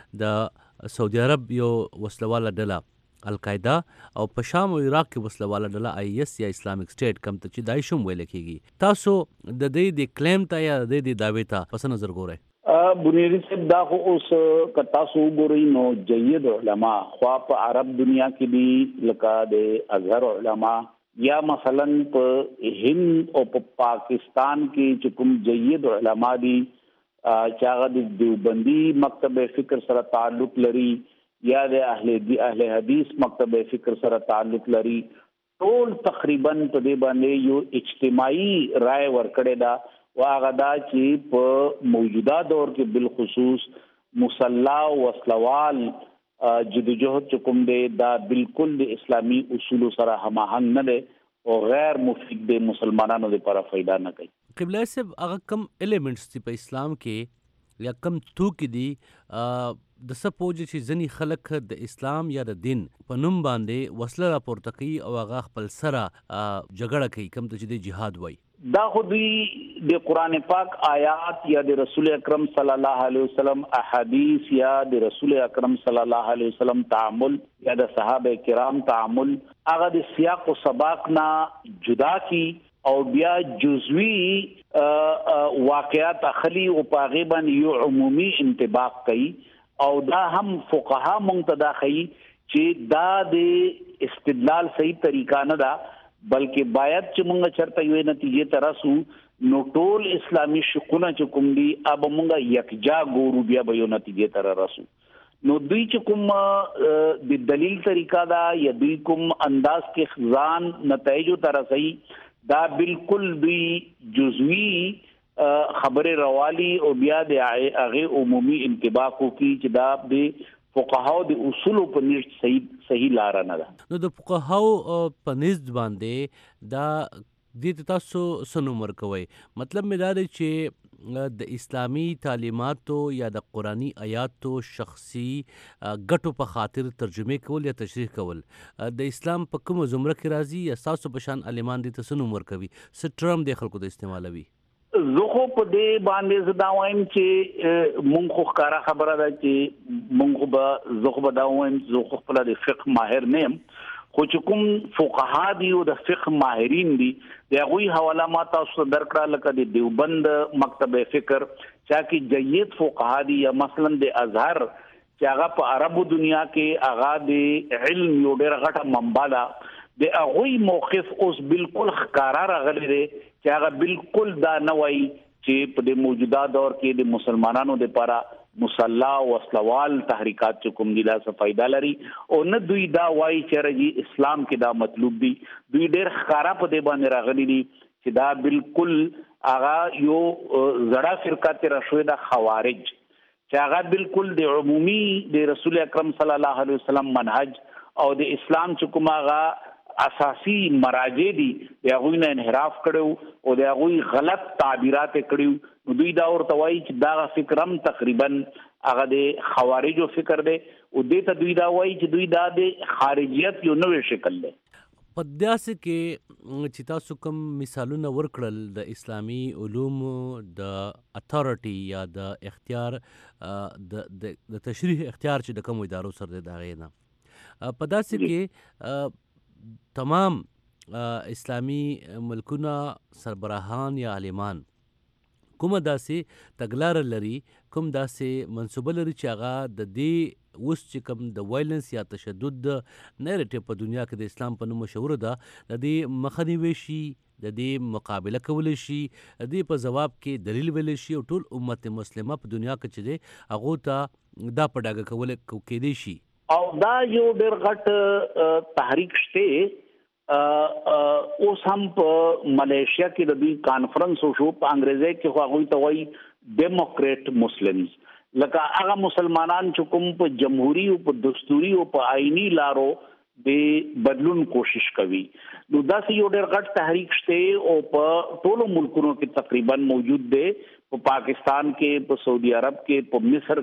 د سعودي عرب یو وسلواله ډله القاعده، او په شام او عراق کې وسلواله ډله آی ایس یا اسلامیک سټیټ کم ته چې داعش هم ویل کېږي. تاسو د دې د کلیم ته یا د دې دعوې ته په څه نظر ګورئ؟ بنیادی صاحب دا خو اوس که تاسو وګورئ نو جید علما خوا په عرب دنیا کې دي لکه د ازهر علما، یا مثلا په هند او په پاکستان کې چې کوم جید علما دي چې هغه د دیوبندي مکتب فکر سره تعلق لري یا د اهل حدیث مکتب فکر سره تعلق لري، ټول تقریبا په دې باندې یو اجتماعي رائے ورکړې ده، هغه دا چې په موجوده دور کې بالخصوص مسلح وسلوال جدوجہد چې کوم دی دا بالکل د اسلامي اصولو سره هماهنګ نه دی او غیر مفید دی، مسلمانانو لپاره فایده نه کوي. قبلای صاحب هغه کم ایلیمنټس دي په اسلام کې یا کم توکي دي د څه پوجې چې ځینې خلک د اسلام یا د دین په نوم باندې وسله راپورته کوي او هغه خپل سره جګړه کوي، کم ته چې دی جهاد وایي؟ دا خو دوی د قرآن پاک آیات یا د رسول اکرم صلی الله علیه وسلم احادیث یا د رسول اکرم صلی الله علیه وسلم تعامل یا د صحابه کرام تعامل هغه د سیاق و سباق نه جدا کی او بیا جزوی واقعات اخلی او پاغي باندې یو عمومي انطباق کوي، او دا هم فقها منتدا کوي چې دا د استدلال صحیح طریقه نه ده، بلکې باید چې موږ چرته یو نتیجې ته رسو نو ټول اسلامي شقونه چې کوم دي اب موږ یکجا ګورو بیا به یو نتیجې ته رسو. نو دوی چې کوم د دلیل طریقه دا یا دوی کوم انداز کې ځان نتایجو ته رسي، دا بالکل دوی جزوی خبره روالی او بیا د هغه عمومي انطباق کوي چې دا د فقهاو د اصولو په نشت صحیح لار نه ده. نو د فقهاو په نشت باندې دا دې تاسو سنوم ورکوي، مطلب مې دا دی چې د اسلامی تعلیماتو یا د قرآنی آیاتو شخصي ګټو په خاطر ترجمه کول یا تشریح کول د اسلام په کومه زمره کې راځي یا تاسو په شان عالمان دې ته سنوم ورکوي، څه ټرم د خلکو د استعمالوي؟ زه خو په دې باندې زه دا وایم چې مونږ خو ښکاره خبره ده چې مونږ زه خو به دا وایم زه خو خپله د فقه ماهر نه یم، خو چې کوم فقها دي او د فقه ماهرین دي د هغوی حواله ما تاسو ته درکړه، لکه د دیوبند مکتب فکر چا کې جید فقها دي، یا مثلا د ازهر چې هغه په عربو دنیا کې هغه د علم یو ډېره غټه منبع ده، د هغوی موقف اوس بالکل ښکاره راغلی دی چې هغه بالکل دا نه وایي چې په د موجوده دور کې د مسلمانانو لپاره مسلح وسلوال تحریکات چې کوم دي دا څه فایده لري، او نه دوی دا وایي چې رجی اسلام کې دا مطلوب دي. دوی ډېر ښکاره په دې باندې راغلي دي چې دا بالکل هغه یو زړه فرقه تېره شوې ده خوارج، چې هغه بالکل د عمومي د رسول اکرم صلی الله علیه وسلم منهج او د اسلام چې کوم هغه اساسی مراجع دي د هغوی نه انحراف کړو او د هغوی غلط تعبیرات کړو، نو دوی دا ورته وایي چې دا فکر هم تقریبا هغه د خوارجو فکر دی، او دې ته دوی دا وایي چې دوی دا د خارجیت یو نوې شکل دی. په داسې کې چې تاسو کوم مثالونه ورکړل د اسلامي علومو د اتھارټي یا د اختیار د تشریح اختیار چې د کوم ادارو سره دی د هغې نه په داسې کې تمام اسلامي ملکونه سربراهان یا عالمان کومه داسې تګلاره لري کوم داسې منصوبه لري چې هغه د دې اوس چې کوم د وایلنس یا تشدد نیریټیو په دنیا کې د اسلام په نوم مشهور ده د دې مخه نیولی شي د دې مقابله کولی شي د دې په ځواب کې دلیل ویلی شي او ټول امت مسلمه په دنیا کې چې دی هغو ته دا په ډاګه کیدی شي او دا یو ډېر غټ تحریک شته اوس هم په ملیشیا کې د دوی کانفرنس وشو په انګریزي کې خو هغوی ته وایي ډیموکریټ مسلمز لکه هغه مسلمانان چې کوم په جمهوری او په دستوري او په آئینی لارو د بدلون کوشش کوي نو دا یو ډېر غټ تحریک شته او په ټولو ملکونو کې تقریبا موجود دی په پاکستان کې په سعودي عرب کې په مصر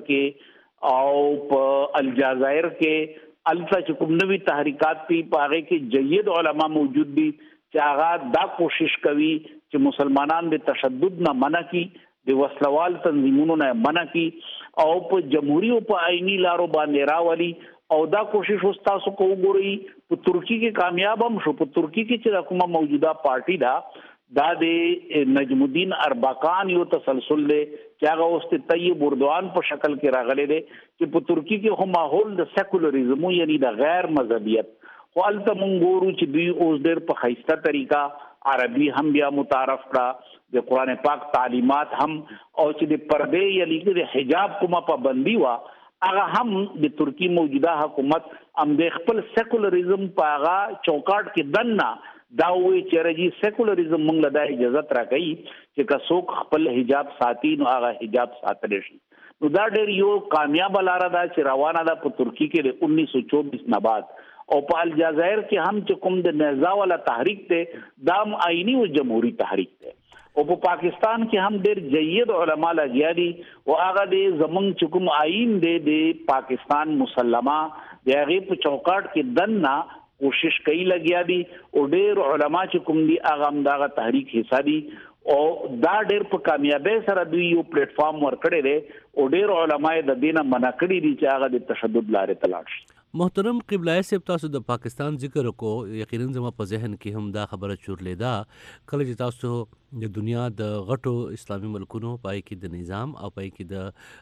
کې او په الجزائر کې الته چې کوم نوې تحریکات دي په هغه کې جید علما موجود دي چې هغه دا کوشش کوي چې مسلمانان د تشدد نه منع کی د وسلوال تنظیمونو نه منع کی او په جمهوری او په آئینی لارو باندې راولي او دا کوشش اوس تاسو کو وګورئ په ترکی کې کامیاب هم شو په ترکی کې چې کومه موجوده پارټي دا د نجم الدین اربکان یو تسلسل دی چې هغه اوس ته طیب اردوان په شکل کې راغلی دی چې په ترکی کې خو ماحول د سیکولریزم یعنی د غیر مذهبیت خو الته مونږ ګورو چې دوی اوس ډېر په ښایسته طریقه عربي هم بیا متعارف کړه د قرآن پاک تعلیمات هم او چې د پردې یا لیکي د حجاب کومه پابندي وه هغه هم د ترکی موجوده حکومت هم د خپل سیکولریزم په هغه چوکاټ کې دننه دا وایي چې رجی سیکولریزم موږ له دا اجازت راکوي چې که څوک خپل حجاب ساتي نو هغه حجاب ساتلی شي نو دا ډېر یو کامیابه لاره ده چې روانه ده په ترکی کې د 1924 نه بعد او په الجزائر کې هم چې کوم د نهضه والا تحریک دی دا هم آئینی او جمهوری تحریک دی او په پاکستان کې هم ډېر جید علما لګیا دي او هغه د زمونږ چې کوم آئین دی د پاکستان مسلمه د هغې په چوکاټ کې دننه کوشش کوي لګیا دي او ډېر علما چې کوم دي هغه هم د هغه تحریک حصه دي او دا ډېر په کامیابۍ سره دوی یو پلیټ فارم ورکړی دی او ډېر علما یې د دې نه منع کړي دي چې هغه د تشدد لارې ته لاړ شي محترم قبلای صاحب تاسو د پاکستان ذکر کو یقینا زما په ذهن کې هم دا خبره چورلیدا کله چې تاسو د دنیا د غټو اسلامي ملکونو پای کې د نظام او پای کې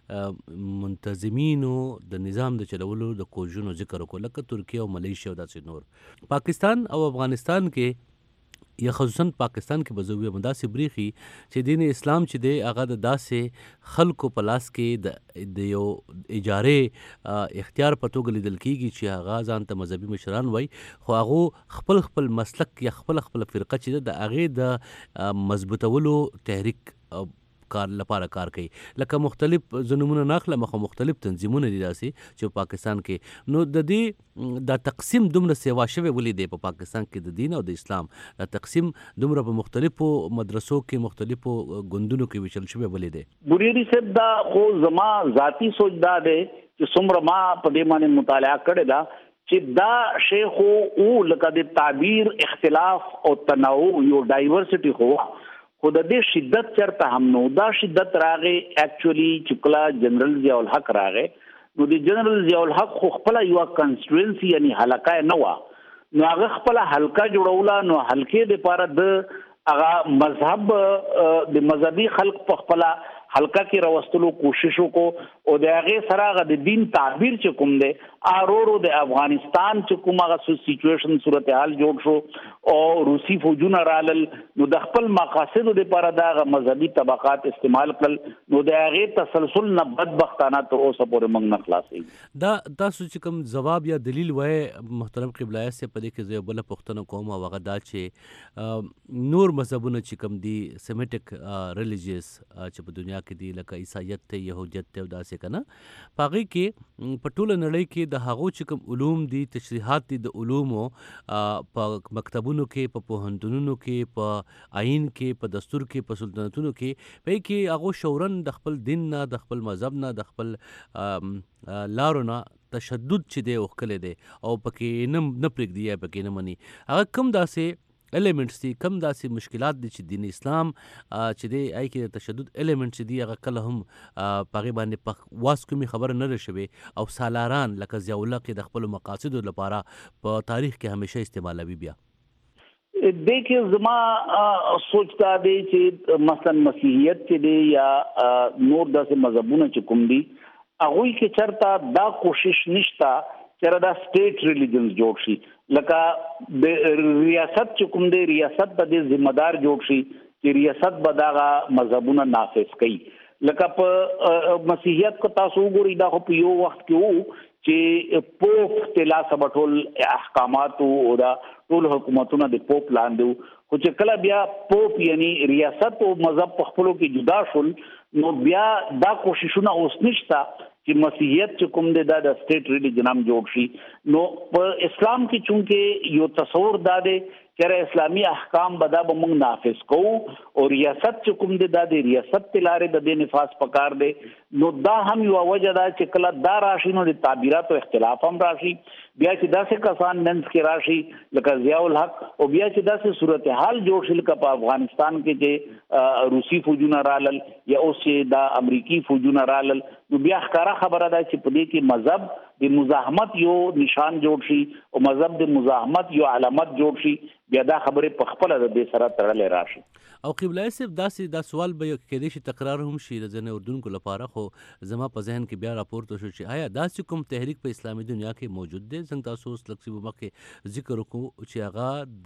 د منتظمینو د نظام د چلولو د کوششونو ذکر کو لکه ترکیه او ملیشیا او داسې نور پاکستان او افغانستان کې یا خصوصا پاکستان کې بزوی مداسې بریخي چې دین اسلام چې دی هغه د داسې خلکو په لاس کې د یو اجارې اختیار په توګه لیدل کیږي چې هغه ځان ته مذهبي مشران وای خو هغه خپل مسلک یا خپل فرقه چې د هغې د مضبوطولو تحریک کار لپاره کار کوي لکه مختلف زنمونه ناخله مخه مختلف تنظیمونه دي داسې چې پاکستان کې نو د دې دا تقسیم دومره سیوا شوی ولې دی په پاکستان کې د دین او د اسلام دا تقسیم دومره په مختلفو مدرسو کې مختلفو ګوندونو کې ویشل شوی ولې دی بوریری صاحب دا خو زما ذاتی سوچ دا دی چې څومره ما په دې باندې مطالعه کړې ده چې دا شیخ او لکه د تعبیر اختلاف او تنوع یو ډایورسټي خو خو د دې شدت چرته هم نو دا شدت راغې اکچولی چې کله جنرال ضیاء الحق راغې نو د جنرال ضیاء الحق خو خپل یو کنسټیټوئنسي یعنی حلقه نه و نو هغه خپل حلقه جوړوله نو حلقې د پاره د هغه مذهب د مذهبي خلق په خپل حلقه کې راوستلو کوشش وکړو او د هغه سره هغه د دین تعبیر چې کوم دی ارورو د افغانستان چې کوم هغه سچويشن صورتحال جوړ شو او روسي فوجونه رالل نو د خپل مقاصدو لپاره دا مذهبي طبقات استعمال کړل نو د هغه تسلسل نه بدبختانه تر اوسه پورې موږ نه خلاصي دا تاسو چې کوم جواب یا دلیل وای محترم قبلای سے پدې کې زه بل پښتنه کوم او هغه دا چې نور مذهبونه چې کوم دي سیمیټک ریلیجیس چې په دنیا دنیا کې دي لکه عیسایت ته یهودیت ته او داسې کنه په هغې کې په ټوله نړۍ کې د هغو چې کوم علوم دي تشریحات دي د علومو په مکتبونو کې په پوهنتونونو کې په آئین کې په دستور کې په سلطنتونو کې په کې هغو شورن د خپل دین نه د خپل مذهب نه د خپل لارو نه تشدد چې دی وکړلی دی او پکې نه پرېږدي یا پکې نه مني هغه کوم داسې ایلیمنټس دي کم داسې مشکلات دي چې دین اسلام چې دی هغې کې د تشدد ایلیمنټ چې دي هغه کله هم په هغې باندې په واس کومې خبره نه ده شوې او سالاران لکه ضیاءالله کې د خپلو مقاصدو لپاره په تاریخ کې همیشه استعمالوي بیا دیکھیے زما سوچ دا دی چې مثلا مسیحیت چې دی یا نور داسې مذهبونه چې کوم دي هغوی کې چرته دا کوشش نشته چې دا سټیټ ریلیجنز جوړ شي لکه د ریاست چې کوم دی ریاست به د ذمہ دار جوړ شي چې ریاست به دغه مذهبونه نافذ کړي لکه په مسیحیت کو تاسو وګورئ دا په یو وخت کې وو چې پوپ تلا سبټول احکامات او دا ټول حکومتونه د پوپ لاندې خو چې کله بیا پوپ یعنی ریاست او مذهب په خپلو کې جدا شول نو بیا دا کوششونه اوس نشته چې مسیحیت چې کوم دی دا د سټیټ ریلیجن هم جوړ شي نو په اسلام کې چونکې یو تصور دا دی چې اسلامي احکام به دا به موږ نافذ کوو او ریاست چې کوم دی دا د ریاست په لارې د دې نفاذ پکار دی نو دا هم یو وجه ده چې کله دا راشي نو د تعبیراتو اختلاف هم راشي بیا چې داسې کسان منځ کې راشي لکه ضیاء الحق او بیا چې داسې صورتحال جوړ شي لکه په افغانستان کې چې روسي فوجونه رالل یا اوس چې دا امریکي فوجونه رالل نو بیا ښکاره خبره ده چې په دې کې مذهب د مزاحمت یو نشان جوړ شي او مذهب د مزاحمت یو علامت جوړ شي بیا دا خبرې په خپله د دې سره تړلې راشي او قبله صاحب داسې دا سوال به کېدای شي تکرار هم شي د ځینې اردوونکو لپاره خو زما په ذهن کې بیا راپورته شو چې آیا داسې کوم تحریک په اسلامي دنیا کې موجود دی څنګه تاسو اوس لږ څه مخکې ذکر وکړو چې هغه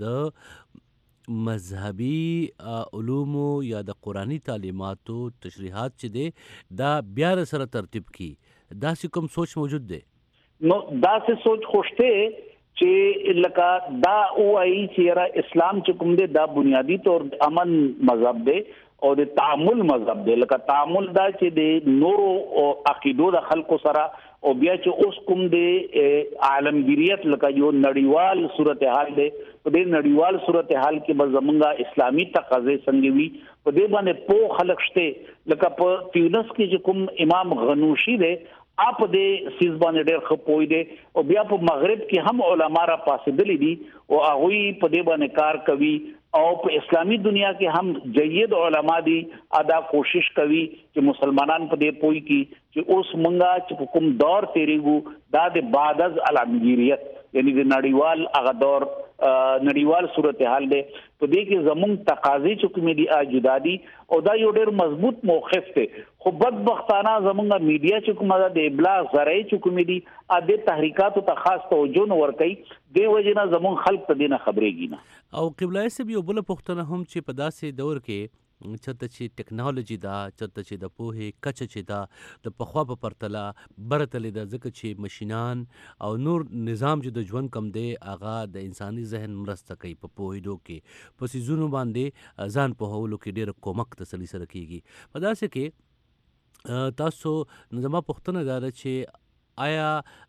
د مذهبي علومو یا د قرآني تعلیماتو تشریحات چې دی دا بیا سره ترتیب کی داسې کوم سوچ موجود دی نو داسې سوچ خوشته چې لکه دا وایي چې اسلام چې کوم دی دا بنیادی طور امن مذهب دی او د تعامل مذهب دی لکه تعامل دا چې د نورو عقیدو د خلکو سره او بیا چې اوس کوم دی عالمگیریت لکه یو نړیوال صورتحال دی په دې نړیوال صورتحال کې به زمونږه اسلامي تقاضې څنګه وي په دې باندې پوه خلک شته لکه په تیونس کې چې کوم امام غنوشي دی اپ دې سیز باندې ډېر خپوي دي او بیا په مغرب کې هم علما را پاسېدلي دي او هغه په دې باندې کار کوي او په اسلامي دنیا کې هم جيد علما دي ادا کوشش کوي چې مسلمانان په دې پوي کی چې اوس مونږه چې کوم دور تیریږو دا د بعد از الامگیریت یعنی د نړیوال هغه دور نړیوال صورتحال دی په دې کې زمونږ تقاضې چې کومې دي جدا دي او دا یو ډېر مضبوط موقف دی خو بدبختانه زمونږ میډیا چې کومه ده د ابلاغ ذرایع چې کومې دي د تحریکاتو ته خاص توجه نه ورکوي دې وجې نه زمونږ خلک په دې نه خبرېږي نه او قبله صاحب یو بله پوښتنه هم چې په داسې دور کې چرته چې ټیکنالوژي ده چرته چې د پوهې کچه چې ده د پخوا په پرتله برتلې ده ځکه چې مشینان او نور نظام چې د ژوند کم دی هغه د انساني ذهن مرسته کوي په پوهېدو کې په څیزونو باندې ځان پوهولو کې ډېر کومک تسلي سره کیږي په داسې کې تاسو زما پوښتنه دا ده چې آیا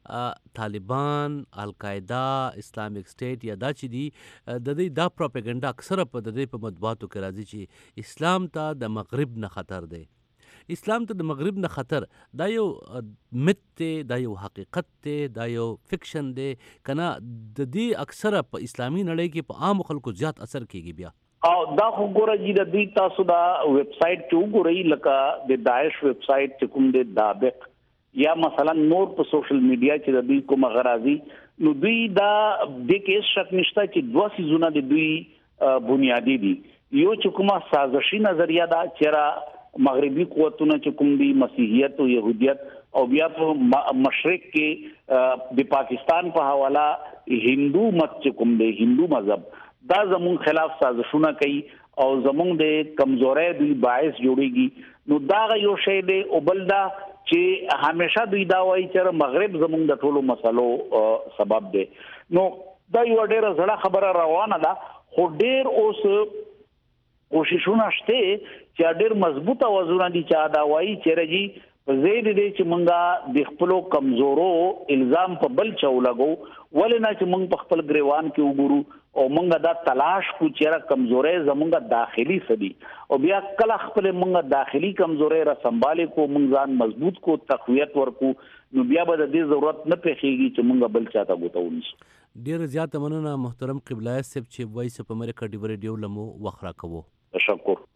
طالبان القاعده اسلامیک سټیټ یا دا چې دي د دې دا پروپاګاندا اکثره په د دې په مطبوعاتو کې راځي چې اسلام ته د مغرب نه خطر دی اسلام ته د مغرب نه خطر دا یو مت دی دا یو حقیقت دی دا یو فکشن دی کنه د دې اکثره په اسلامي نړۍ کې په عام خلکو زیات اثر کیږي بیا او دا خو ګوره چې د دې تاسو دا ویب سټ چې وګورئ لکه د داعش ویب سټ چې کوم د دابق یا مثلا نور په سوشل میډیا چې د دوی کوم غرازي نو دوی دا د کې شک نشته چې دوه سيزونه د دوی بنیادی دي یو چې کومه سازشي نظریه دا چې مغربي قوتونه چې کوم دي مسیحیت او يهودیت او بیا په مشرق کې د پاکستان په حواله هندو مت چې کوم دی هندو مذهب دا زمون خلاف سازشونه کوي او زمون د کمزورۍ د باعث جوړيږي نو دا یو شی دی او بل دا چې همیشه دوی دا وایي چې مغرب زمونږ د ټولو مسلو سبب دی نو دا یو ډېره زړه خبره روانه ده خو ډېر اوس کوششونه شته چې ډېر مضبوطه وزونه دي چې دا وایي چې رجی په زید دې چې مونږه د خپل کمزورو الزام په بل چا ولګو ولنه چې مونږ په خپل گریوان کې وګورو او مونږه دا تلاش کو چې کمزورې زمونږه داخلي سدي او بیا کله خپل مونږه داخلي کمزورې را سنبالي کو مونږ ځان مضبوط کو تقویت ورکو نو بیا به د دې ضرورت نه پېښیږي چې مونږ بل چاته غوتاونیسو. ډیر زیات مننه محترم قبلای صاحب چې وایس اف امریکا ډیو ریډیو لمو وخرا کوو. تشکر.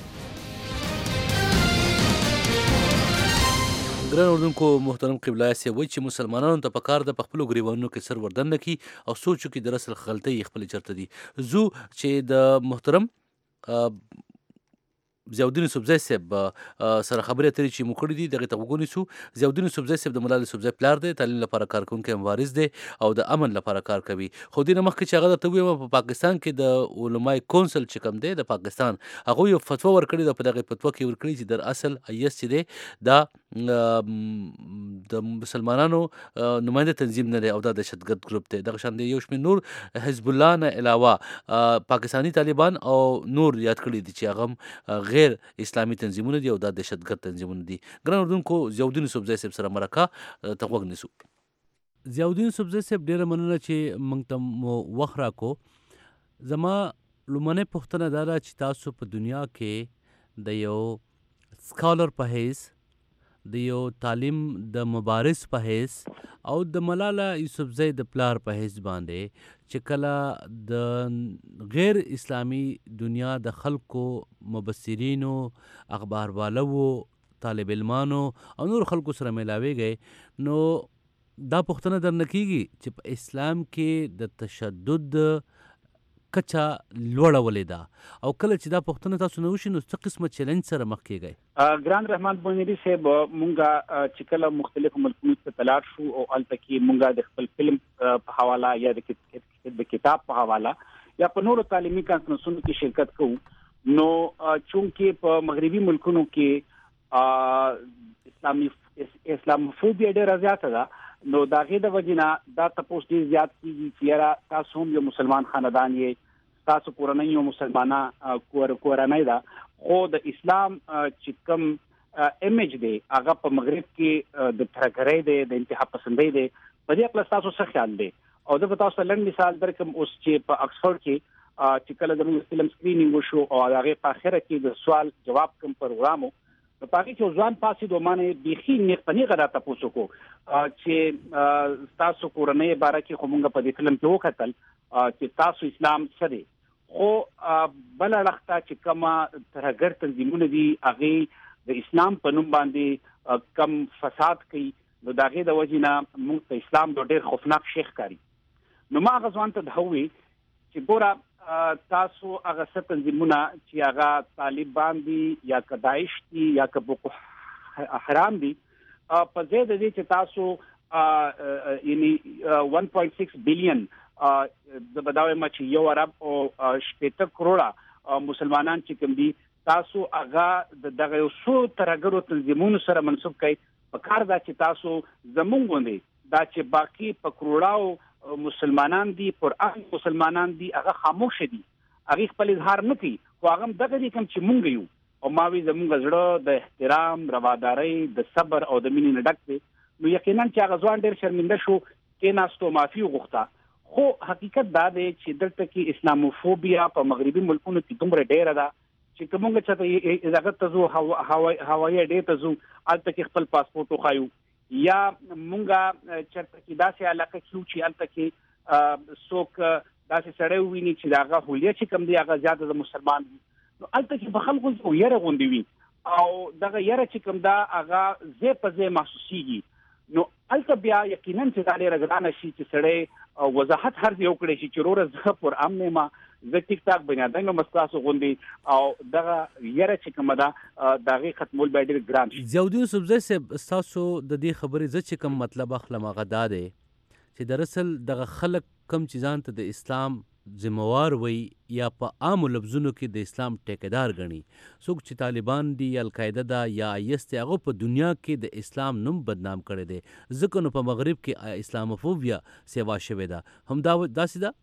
ګران اردوونکو محترم قبلای صاحب وایي چې مسلمانانو ته پکار د خپلو ګریوانونو کې سر وردن نه کړي او سوچو کې در اصل غلطۍ خپل چرته دي. زو چې د محترم ضیاءالدین یوسفزی صاحب سره خبرې اترې چې مو کړې دي دغې ته وګونیسو. ضیاءالدین یوسفزی صاحب د ملا یوسفزی پلار دی، تعلیم لپاره کار کوونکی مبارز دی او د امن لپاره کار کوي. خو دې نه مخکې چې هغه درته ووایم په پاکستان کې د علماء کونسل چې کوم دی د پاکستان هغوی یو فتوا ورکړې ده. په دغې فتوا کې ورکړي چې در اصل ایس چې دی دا د مسلمانانو نماینده تنظیم نه دی او دا دهشتګرد ګروپ دی. دغه شان دی یو شمېر نور حزب الله نه علاوه پاکستانی طالبان او نور یاد کړي دي چې هغه غیر اسلامي تنظیمونه دي او دا دهشتګرد تنظیمونه دي. ګران اردوونکو ضیاءالدین یوسفزی صاحب سره مرکه ته غوږ نیسو. ضیاءالدین یوسفزی صاحب ډېره مننه چې موږ ته مو وخت راکو. زما لومړنۍ پوښتنه دا ده چې تاسو په دنیا کې د یو سکالر په حیث د یو تعلیم د مبارز په حیث او د ملاله یوسفزی د پلار په حیث باندې چې کله د غیر اسلامی دنیا د خلکو مبصرینو اخباروالو طالب علمانو او نور خلکو سره ملاویږئ نو دا پوښتنه درنه کیږي چې په اسلام کې د تشدد کچا لوړه ولې ده او کله چې دا پوښتنه تاسو نه وشي نو څه قسمه چیلنج سره مخ کیږئ؟ ګران رحمان بونیری صاحب مونږه چې کله مختلفو ملکونو ته تلاړ شو او هلته کې مونږه د خپل فلم په حواله یا د کتاب په حواله یا په نورو تعلیمي کانفرنسونو کې شرکت کوو نو چونکې په مغربي ملکونو کې اسلاموفوبیا ډېره زیاته ده نو دا غي د وجینا دا تاسو ډیر زیات کیږي چې تاسو هم یو مسلمان خاندان یې تاسو کورنۍ یو مسلمانه کورنۍ ده خو د اسلام چې کوم ایمیج دی هغه په مغرب کې د ترګرۍ دی د انتها پسندۍ دی په دې خپل تاسو څه خیال دی او د تاسو لن مثال درکم اوس چې په اکسفورد کې چې کله د فلم سکرینینګ وشو او هغه په اخره کې د سوال جواب کوم پروګرامو په پاره کې ځوان پاسې دوه معنی بيخي نیقنی غدا تاسو کو چې تاسو کورنۍ باره کې کومه په دې فلم کې وکتل چې تاسو اسلام سره خو بل لخته چې کما ترګر تنظیمونه دي هغه د اسلام په نوم باندې کم فساد کوي نو داغه د وجینا موږ ته اسلام ډېر خوفناک شیخ کاری نو ما غزوان ته دوی چې ګوره تاسو هغه څه تنظیمونه چې هغه طالبان دي یا داعش دي یا بوکو حرام دي په ځای د دې چې تاسو یعنی 1.6 بلین د بداوي مچ یو عرب او 70 کروڑه مسلمانان چې کوم دي تاسو هغه دغه یو څو ترګرو تنظیمونو سره منسوب کړئ په کار دا چې تاسو زمونږ غوندي دا چې باقی په کروڑاو مسلمانان دي قرآن مسلمانان دي هغه خاموش دي هغه خپل اظهار نه کوي خو هغه دغه دي کوم چې مونږ یو او ماوي زمونږ زړه د احترام روادارۍ د صبر او د مینې نه ډک دي نو یقینا چې هغه ځوان ډېر شرمنده شو کې ناستو معافي وغوښته خو حقیقت دا دی چې دلته کې اسلاموفوبیا په مغربي ملکونو کې دومره ډېره ده چې کومه چې دغه تاسو هوایي اډې تاسو الته کې خپل پاسپورت وخایو یا مونږه چرته کې داسې علاقه کیو چې الته کې څوک داسې سړی ویني چې داغه هولیه چې کم دی هغه زیاته د مسلمان نو الته کې په خلکو یو یره غونډي وي او دغه یره چې کم دا هغه زه په زه محسوسيږي نو الته بیا یقینا چې دا لري غدانه شي چې سړی وضاحت هر یو کړی شي چې روره زه پر امن ما زه ټیک ټاک بنیادنګ مستاسو غوندي او دغه یره چې کومه دا دغه ختمول به ډیر ګران شي. ضیاءالدین یوسفزی صاحب تاسو د دې خبرې ز چې کوم مطلب اخلم غدا دی چې در اصل دغه خلک کم چیزان ته د اسلام ذمہوار وي یا په عام لفظونو کې د اسلام ټیکدار غني څوک چې طالبان دي یا القاعده دا یا ایس ته هغه په دنیا کې د اسلام نوم بدنام کړي دي ځکه نو په مغرب کې اسلاموفوبیا سیوا شوه ده هم دا داسې ده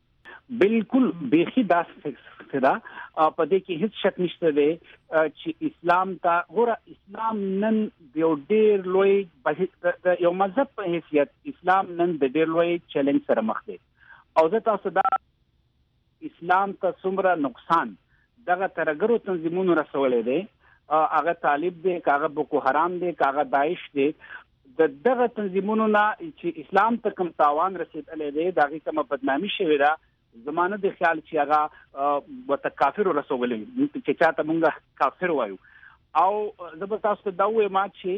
بالکل بیخي دا څه ده په دې کې هیڅ شک نشته دی چې اسلام ته غوړه اسلام نن یو ډېر لوی یو مذهب په حیثیت اسلام نن د ډېر لوی چیلنج سره مخ دی او زه تاسو دا اسلام ته څومره نقصان دغه ترګرو تنظیمونو رسولې دی هغه طالب دی هغه بوکو حرام دی هغه داعش دی دغه تنظیمونو نه چې اسلام ته کوم تاوان رسیدلې دی دغه کوم بدنامي شوې ده زمانه د خیال چې هغه وته کافر رسولې چې چاته مونږه کافر وایو او زه تاسو ته دا وایم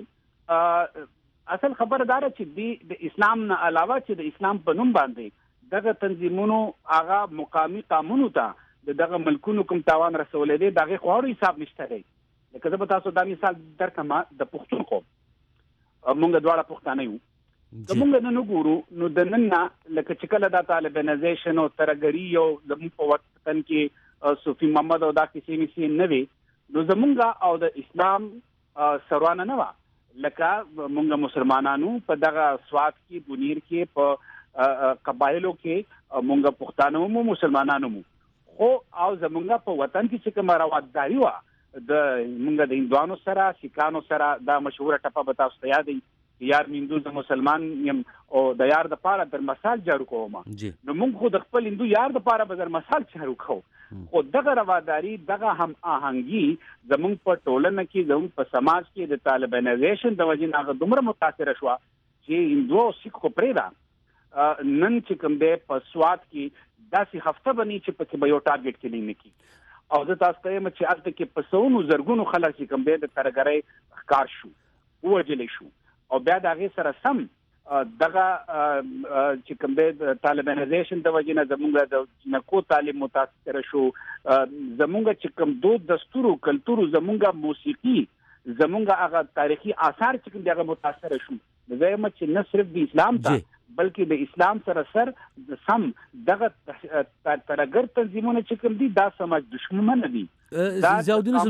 چې اصل خبردار چې د اسلام نه علاوه چې د اسلام په نوم باندې دغه تنظیمونو هغه مقامی قانونو ته دغه ملکونو کوم تاوان رسولې دي دغه خوارو حساب نشته دی لکه زه تاسو دا مثال درکم د پښتون قوم مونږ دواړه پښتانه یو زمونږ نن وګورو نو د نن لکه چې کله د طالبانیزیشن او ترګری او زموږ په وطن کې صوفي محمد او دا کیسې نشي نه وي نو زمونږ او د اسلام سروانه نه و لکه مونږ مسلمانانو په دغه سواد کې بنیر کې په قبایلو کې مونږ پښتانه مو مسلمانانو مو خو او زمونږ په وطن کې چې کوم رواداري و د مونږ د هندوانو سره سیکانو سره دا مشهور ټپه به تاسو ته یاد یار هندو د مسلمان یم او د یار د پاره در مثال جوړ کوم نو موږ خو د خپل هندو یار د پاره به در مثال جوړ کوو خو دغه رواداری دغه هم آهنګي زموږ په ټولنه کې زموږ په سماج کې د طالبانیزیشن د وجې نه دومره متاثر شو چې هندو او سیخ خو پرېدا نن چې کوم دی په سواد کې داسې هفته بنی چې په یو ټارګټ کې نه کی او زه تاسو ته چې الته کې په سونو زرګونو خلک چې کوم دی د ترګرۍ ښکار شو وجلې شو او بیا د هغې سره سم دغه چې کوم دی طالبانیزیشن د وجې نه زموږ د جنکو تعلیم متاثر شو زموږ چې کوم دود دستور کلتور زموږ موسیقي زموږ هغه تاریخي آثار چې کوم دغه متاثر شو زه یم چې نه صرف د اسلام ته بلکې د اسلام سره سر سم دغه ترګر تنظیمونه چې کوم دي دا سماج دشمنان دي زیاودین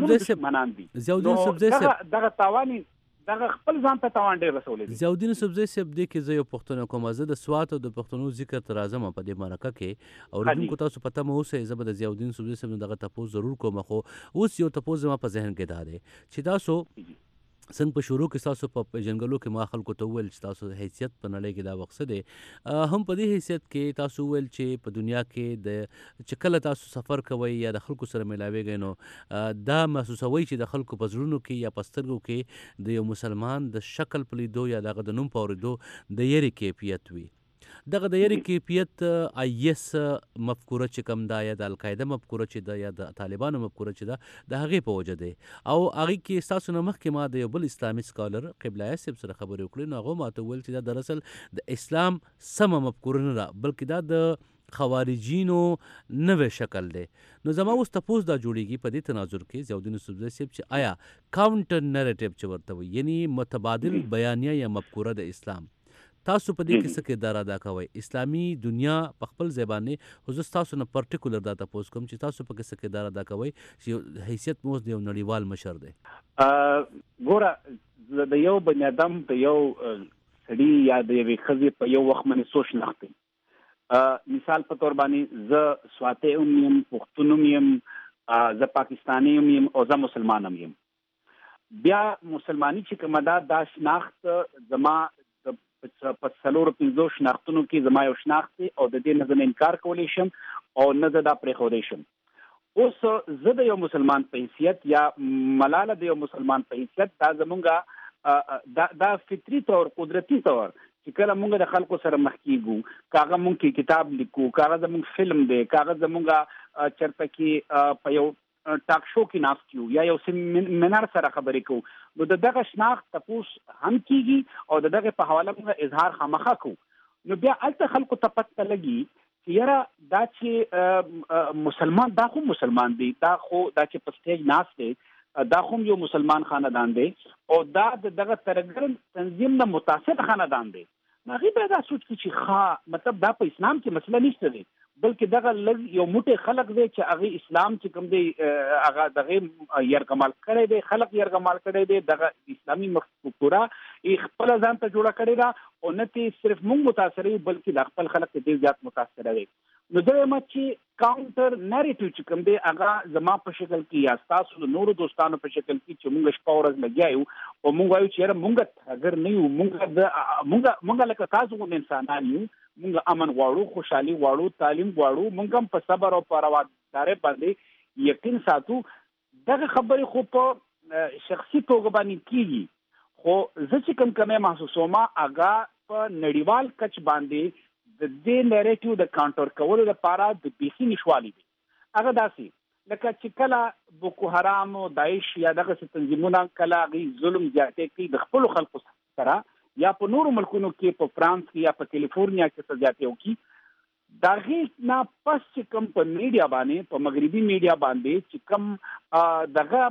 سبزی دغه تاوان دغه خپل ځان ته تاوان ډیر رسولې دي زیاودین سبزی سب دي کې زه یو پښتون کوم زه د سوات او د پښتنو ذکر تر اعظم په دې مرکه کې او رنګ کو تاسو پته مو اوسه زه د زیاودین سبزی سب دغه تاسو ضرور کوم خو اوس یو تاسو ما په ذهن کې دا دی چې تاسو څنګه په شروع کې تاسو په جنگلو کې ما خلکو ته ویل چې تاسو حیثیت په نړۍ کې دا مقصد دی هم په دې حیثیت کې تاسو ویل چې په دنیا کې د چې کله تاسو سفر کوئ یا د خلکو سره ملاویږئ نو دا محسوسوي چې د خلکو په زړونو کې یا په سترګو کې د یو مسلمان د شکل په لیدو یا دغه د نوم په اورېدو د یری کیفیت وي دغه د یری کیفیت ایس مفکوره چې کوم دا یا د القاعده مفکوره چې دا یا د طالبانو مفکوره چې دا د هغې په وجه دی او هغې کې ستاسو نه مخکې ما د یو بل اسلامي سکالر قبله صاحب سره خبرې وکړې نو هغه ماته وویل چې دا دراصل د اسلام سمه مفکوره نه ده بلکې دا د خوارجینو نوې شکل دی نو زما اوس تپوس دا جوړیږي په دې تناظر کې زیاودین سبزی صاحب چې آیا کاونټر نریټیو چې ورته وایي یعنی متبادل بیانیه یا مفکوره د اسلام تاسو په دې کې څه کردار ادا کوئ اسلامي دنیا په خپل ځبانه خو زه تاسو نه پرټیکولر دا تاسو کوم چې تاسو په کې څه کردار ادا کوئ چې حیثیت مو د یو نړیوال مشر دی ګوره د یو بنی آدم د یو سړي یا د یوې ښځې په یو وخت باندې سوچ نه اخلي مثال په تور باندې زه سواتی یم پښتون یم زه پاکستانی یم او زه مسلمان یم بیا مسلمانی چې کومه دا شناخت زما په څلور پنځو شناختونو کې زما یو شناخت او د دې نه زه انکار کولی شم او نه زه دا پرېښودی شم اوس زه د یو مسلمان په حیثیت یا ملاله د یو مسلمان په حیثیت دا زمونږ دا فطري طور قدرتي طور چې کله مونږ د خلکو سره مخ کیږو کاغه مونږ کې کتاب لیکو کاغه زمونږ فلم دی کاغه زمونږ چرته کې په یو ټاک شو کې ناست یو یا یو سیمینار سره خبرې کوو نو دغه شناخت تپوس هم کیږي او دغه په حواله موږ اظهار خامخا کوو نو بیا الته خلکو ته پته لګي چې یاره دا چې مسلمان دا خو مسلمان دی دا خو دا چې په سټیج ناست دی دا خو یو مسلمان خاندان دی او دا دغه ترګر تنظیم نه متاثر خاندان دی هغه به دا سوچ کی چې مطلب دا په اسلام کې مسله نشته دی بلکې دغه لږ یو موټی خلک دی چې هغه اسلام چې کوم دی هغه دغه یرغمال کړی دی خلک یرغمال کړی دی دغه اسلامي مفکوره خپل ځان ته جوړه کړی دا او نه تی صرف موږ متاثر یو بلکې د خپل خلک ته زیات متاثر دی نو درېیم چې کاونټر نریټیو چې کوم دی هغه زما په شکل کې یا تاسو د نورو دوستانو په شکل کې چې موږ شپه ورځ لګیا یو او موږ وایو چې موږ اگر نه یو موږ لکه تاسو کوم انسانان یو موږ امن غواړو خوشحالي غواړو تعلیم غواړو موږ هم په صبر او په روادارۍ باندې یقین ساتو دغه خبرې خو په شخصي توګه باندې کیږي خو زه چې کوم محسوسوم هغه په نړیوال کچ باندې د دې نریټیو د کاونټر کولو لپاره د بیخي نشوالي دي هغه داسې لکه چې کله بوکو حرام او داعش یا دغه تنظیمونه کله غي ظلم زیاتې کوي د خپل خلکو سره یا په نورو ملکونو کې په فرانس کې یا په کیلیفورنیا کې زیاتې وکي دغه نه پس چې کوم په میډیا باندې په مغربي میډیا باندې چې کوم دغه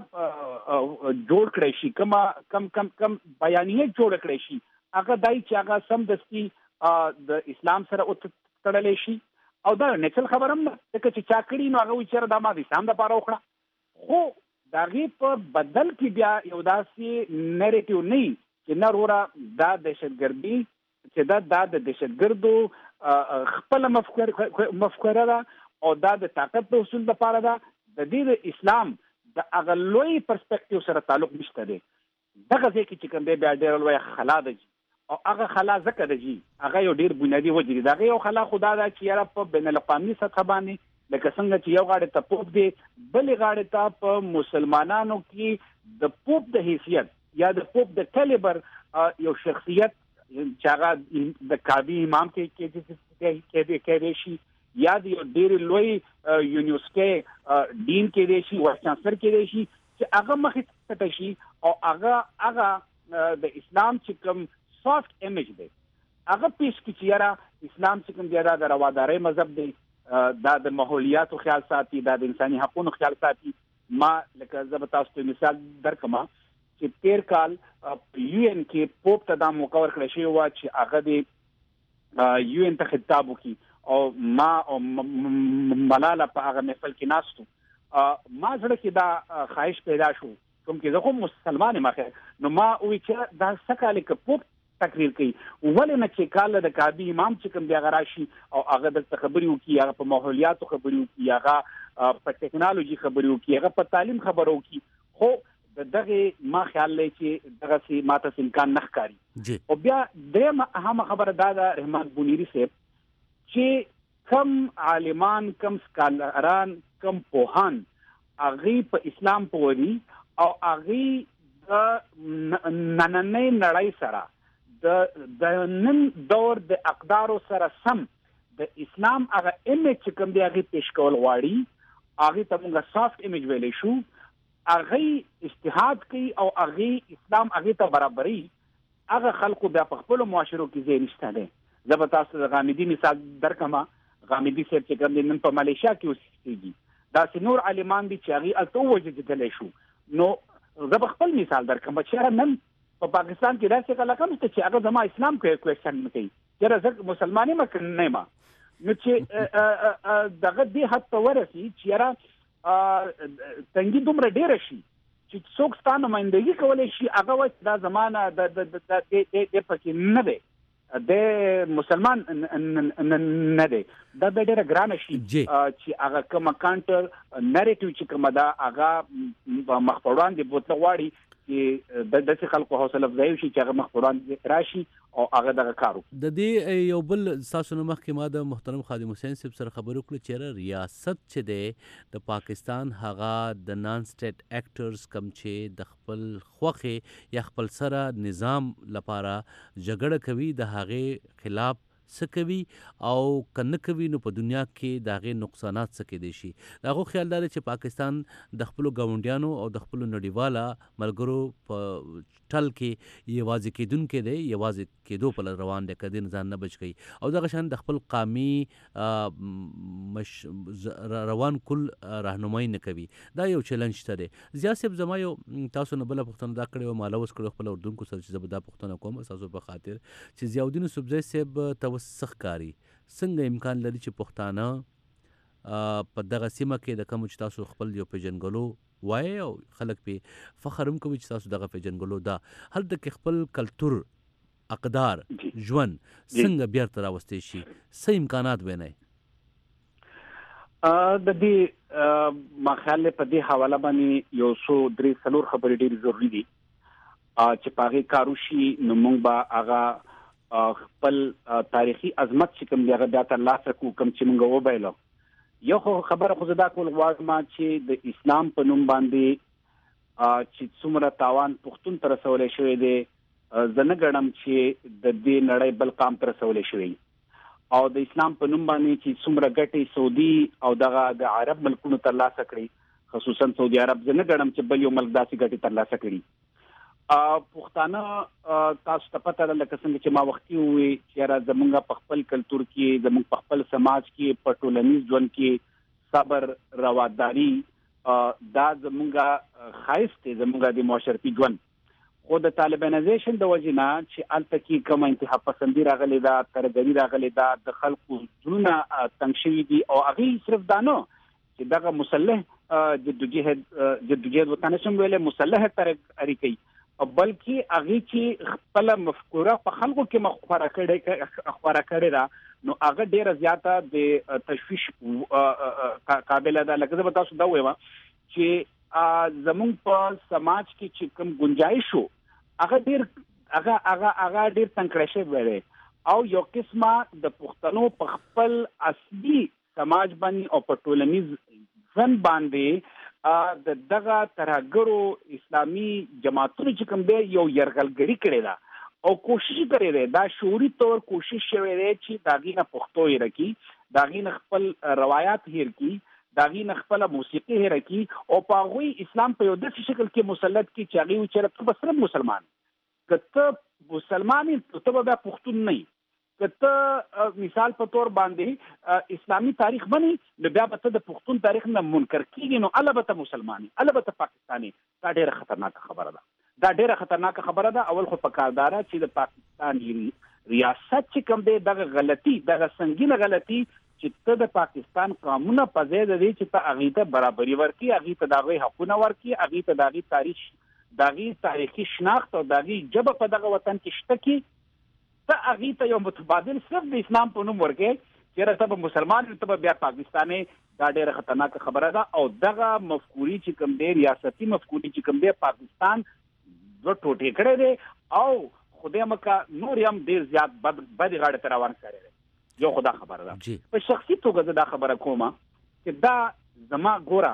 جوړ کړی شي کم بیانیه جوړ کړی شي هغه دای چې هغه سم دستي د اسلام سره او تړلې شي او دا نېچل خبرم نه چې چا کړی نو هغه وچره د ما د اسلام د پاره وکړه خو دغه په بدل کې بیا یو داسې نریټیو نه چې نه وروره دا دهشتګردي چې دا د دهشتګردو خپل مفکوره ده او دا د طاقت د اصول لپاره ده د دې د اسلام د اغلوی پرسپیکټیو سره تعلق نشته دی دغه ځکه چې کوم بیا ډېر لوی خلا ده او هغه خلا زکه د جی هغه یو ډیر بنیادی وجه دی دغه یو خلا خدا دا چې یاره په بین الاقوامي سطح باندې لکه څنګه چې یو غاړه ته پوپ دی بل غاړه ته په مسلمانانو کې د پوپ د حیثیت یا د پوپ د کلیبر یو شخصیت چې هغه د کعبه امام کې شي یا د یو ډیر لوی یونیورسيټي دین کې شي وایس چانسلر کې شي چې هغه مخې ته شي او هغه د اسلام چې کوم سافت ایمیج دی هغه پیش کی چې یاره اسلام چې کوم دی د روادارۍ مذهب دی دا د ماحولیاتو خیال ساتي دا د انساني حقوقو خیال ساتي ما لکه زه به تاسو ته مثال درکم چې 13 کال یو ان کې پوپ ته دا موقع ورکړی شوی و چې هغه د یو ان ته خطاب وکړي او ما او ملاله په هغه محفل کې ناستو ما زړه کې دا خواهش پیدا شو کوم کې زه خو مسلمان یم نو ما وی چې دا سکاله کې پوپ تقریر کوي ولې نه چې کال د کعبه امام چې کوم دی هغه راشي او هغه د خبري وکي هغه په ماحولیاتو خبري وکي هغه په ټیکنالوژي خبري وکي هغه په تعلیم خبرو وکي خو دغه ما خیال لري چې دغه سي ماته امکان نه ښکاري او بیا درېم اهم خبره دا ده رحمان بونیری صاحب چې کم عالمان کم سکالران کم پوهان هغه په اسلام پوری او هغه د نننۍ نړۍ سره د نن دور د اقدارو سره سم د اسلام هغه ایمیج چې کوم دی هغه پیش کول غواړي هغه ته موږ سافت ایمیج ویلې شو هغه اجتهاد کوي او هغه اسلام هغه ته برابرۍ هغه خلکو بیا په خپل معاشرو کې ځای نشته دی زه به تاسو د غامدي مثال درکما غامدي صاحب چې کوم دی نن په مالیشیا کې اوسېږي دا سنور عالمان دي چې هغه الته وجدل شو نو زه به خپل مثال درکم چې نن په پاکستان کې داسې کلکم چې هغه زما اسلام کوېسچن نه کوي چې زه مسلمانې مکه نه یم نو چې دغه دې حد ته ورسي چې یاره تنګي دومره ډېره شي چې څوک ستا نمایندګي کولی شي هغه وایي دا زمانه د پکې نه دی د مسلمان نه دی دا به ډېره ګرانه شي چې هغه کومه کانټر نریټیو چې کومه ده هغه مخ په وړاندې بوتله غواړي چې د داسې خلکو حوصله افزایي شي چې هغه مخ په وړاندې راشي او هغه دغه کار وکړي د دې یو بل ستاسو نه مخکې ما د محترم خادم حسین صاحب سره خبرې وکړې چې ریاست چې دی د پاکستان هغه د نان سټیټ اکټرز کم چې د خپل خوښې یا خپل سره نظام لپاره جګړه کوي د هغې خلاف څه کوي او کنه کوي نو په دنیا کې د هغې نقصانات څه کېدی شي د هغو خیال دا دی چې پاکستان د خپلو ګاونډیانو او د خپلو نړیواله ملګرو په ټل کې یوازې کېدونکی دی یوازې کېدو په روان دی که دې ځان نه بچ کوي او دغه شان د خپل قامي روان کل راهنمایي نه کوي دا یو چیلنج ته دی زیات صاحب زما یو تاسو نه بله پوښتنه دا کړې وه ما لوس کړې خپل اردونکو سره چې زه به دا پوښتنه کوم ستاسو په خاطر چې ضیاءالدین یوسفزی صاحب ته څه ښکاري څنګه امکان لري چې پښتانه په دغه سیمه کې د کوم چې تاسو خپل یو پیژنګلو وایي او خلک پې فخر هم کوي چې تاسو دغه پیژنګلو ده هلته کې خپل کلتور اقدار ژوند څنګه بیرته راوستی شي څه امکانات وینئ د دې ما خیال په دې حواله باندې یو څو درې څلور خبرې ډېرې ضروری دي چې پاغي کاروشي نو موږ به هغه خپل تاریخي عظمت چې کوم دی هغه بیا تر لاسه کوم چې موږ وبایلو. یو خبره خو زدا کول غواړم چې د اسلام په نوم باندې چې څومره تاوان پښتون تر رسولې شوی دی زنه ګڼم چې د دې نړۍ بل قام تر رسولې شوی او د اسلام په نوم باندې چې څومره ګټي سعودي او دغه د عرب ملکونو تر لاسه کړی خصوصا سعودي عرب زنه ګڼم چې بل یو ملک داسې ګټي تر لاسه کړی. پښتانه تاسو ته پته ده لکه څنګه چې ما وختي وي چې را زمونږ په خپل کلچر کې زمونږ په خپل سماج کې په ټولنیز ژوند کې صبر رواداری دا زمونږ خاص دي زمونږ د معاشرتي ژوند. خو د طالبانایزیشن د وجینا چې الته کې کوم انتها پسندي راغلي دا ترګری راغلي دا د خلکو ژوند تنګ شوی دي او هغه صرف دانو چې دغه مسلح جدوجہد وطن شم ویله مسلح طریقې بلکې هغه چې خپل مفکوره په خلکو کې مخفره کړي را نو هغه ډیره زیاته د تشویش قابل ده. لکه زه تاسو دا وایم چې زمون په سماج کې چې کوم گنجائش شو هغه ډیر تنګ شوی او یو قسمه د پښتنو په خپل اصلي سماج باندې او په ټولنیز ځن باندې د دغه ترهګرو اسلامي جماعتونو چې کوم دی یو يرغلګری کړی دا او کوشش کړی دی دا شعوري تور کوشش شوی دی چې داغینه پښتو یې رکی داغینه خپل روایت هیر کی داغینه خپل موسیقي هیر کی او په غوي اسلام په یو داسې شکل کې مسلط کی چې هغه چیرته بسره مسلمان کته مسلمانۍ ته به پښتون نه کته مثال په تور باندې اسلامي تاریخ باندې نو بیا به د پښتون تاریخ نه منکر کیږي نو البته مسلمانۍ البته پاکستاني دا ډیره خطرناک خبره ده اول خو پکاردار چې د پاکستان ریاست چې کوم دی دغه غلطي دغه سنگینه غلطي چې ته د پاکستان قانون په ځای د دې چې ته هغه ته برابرۍ ورکړي هغه ته دغه حقونه ورکړي هغه ته دغه تاریخ دغه تاریخي شناخت او دغه جبه په دغه وطن کې شته کی ته هغه ته یو متبادل صرف د اسلام په نوم ورکې چې راته مسلمان ته بیا پاکستاني دا ډېره خطرناک خبره ده او دغه مفکوري چې کوم دی ریاستي مفکوري چې کوم دی پاکستان دوه ټوټې کړي دي او خدای مکه نور هم ډېر زیات بد غاړه تر روان کړي یو خدا خبره ده په شخصي توګه دا خبره کومه چې دا زما ګوره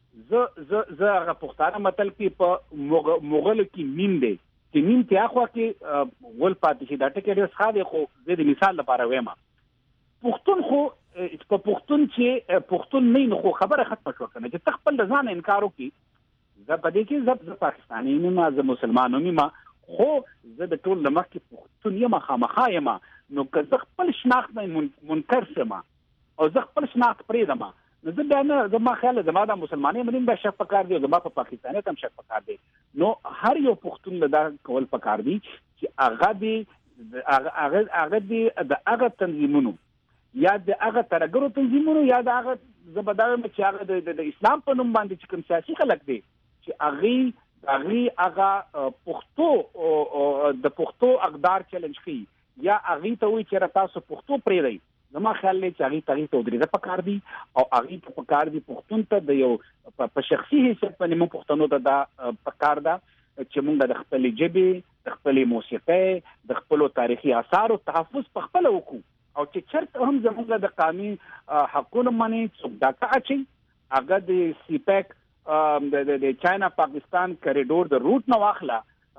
زه هغه پښتانه متل کې په مغل کې مين دی چې مين ته اخوا کې ول پاتې شي دا ټکی ډېر ښه خو زه د مثال لپاره وایم پښتون خو په پښتون چې پښتون نه خو خبره ختمه شو کنه چې تخپل ځان انکار وکي زه په دې کې زه پاکستاني نه زه مسلمان نه خو زه د ټول لمخ کې پښتون یم خامخا یم نو که زه خپل شناخت منکر شم او زه خپل شناخت پرېږدم نو زه بیا نه زما خیال زما د مسلمانۍ باندې به شک پکار دی زما په پاکستاني هم شک پکار دی نو هر یو پښتون له دا کول پکار دی چې هغه د هغه تنظیمونو یا د هغه ترګرو تنظیمونو یا د هغه زبرداوی چې هغه د اسلام په نوم باندې چې کوم سیاسي خلک دی چې هغه پښتو د پښتو اقدار چیلنج کوي یا هغه ته وایي چې تاسو پښتو پرېږدئ زما خیال دی چې هغه ته ودرېږه پکار دی او هغه ته پکار دی پښتون ته د یو په شخصي حیثیت باندې موږ پښتنو ته دا پکار ده چې موږ د خپل ژبې د خپل موسیقۍ د خپل تاریخي آثارو تحفظ په خپل وکړو او چې چرته هم زموږ د قانوني حقوقو باندې څوک ډاکه اچي هغه د سیپیک د چاینا پاکستان کوریډور د روټ نه واخله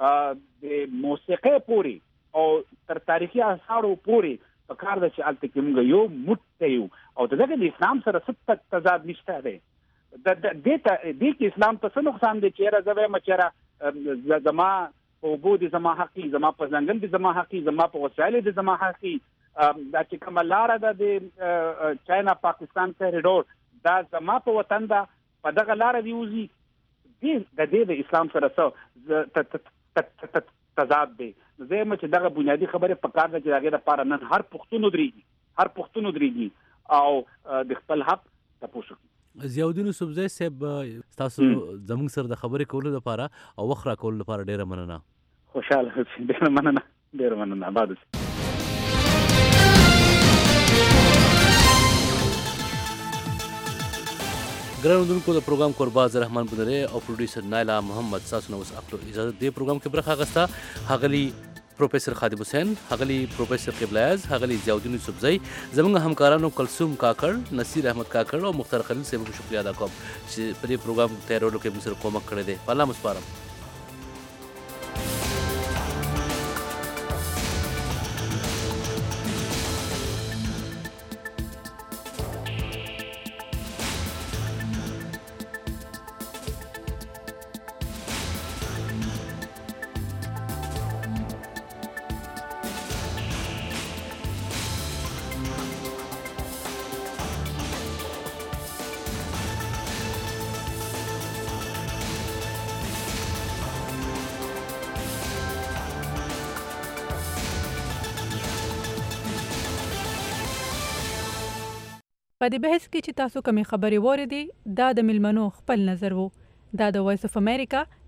د موسیقۍ پوري او تر تاریخي آثارو پوري په کار د چې الته کې موږ یو موټ یو او دغه د اسلام سره ست تضاد نشته دی د دې کې اسلام ته څه نقصان دی چې راځي مچره زما په وبو دي زما حقي زما په ځنګل دي زما حقي زما په وسایل دي زما حقي دا چې کوم لار ده د چاینا پاکستان کوریډور دا زما په وطن دا په دغه لار دی وزي د اسلام سره څه تضاد دی زه چې دغه بنیادی خبره په کار ده چې هغه لپاره نن هر پښتون ودرېږي او د خپل حق تاسو ضیاءالدین یوسفزی صاحب تاسو زموږ سره د خبرې کولو لپاره او وخت را کولو لپاره ډیره مننه خوشاله ډیره مننه بعد ګران اوریدونکو د پروګرام کوربه زه رحمان بنری او پروډوسر نایلا محمد تاسو نو اوس اخلو اجازه دې پروګرام کې برخه اخیسته هغلی پروفیسور خادم حسین، هغلی پروفیسور قبلیاز، هغلی ضیاءالدین یوسفزئی، زموږ همکارانو کلثوم کاکړ، نصیر احمد کاکړ او مختار خلیل صاحب کو شکریہ ادا کوم چې په دې پروګرام تیارولو کې موږ سره کومک کړی دی. په الله مسپارم. په دې بحث کې چې تاسو کومې خبرې واورېدې دا د ملمنو خپل نظر وو. دا د وایس اف امریکا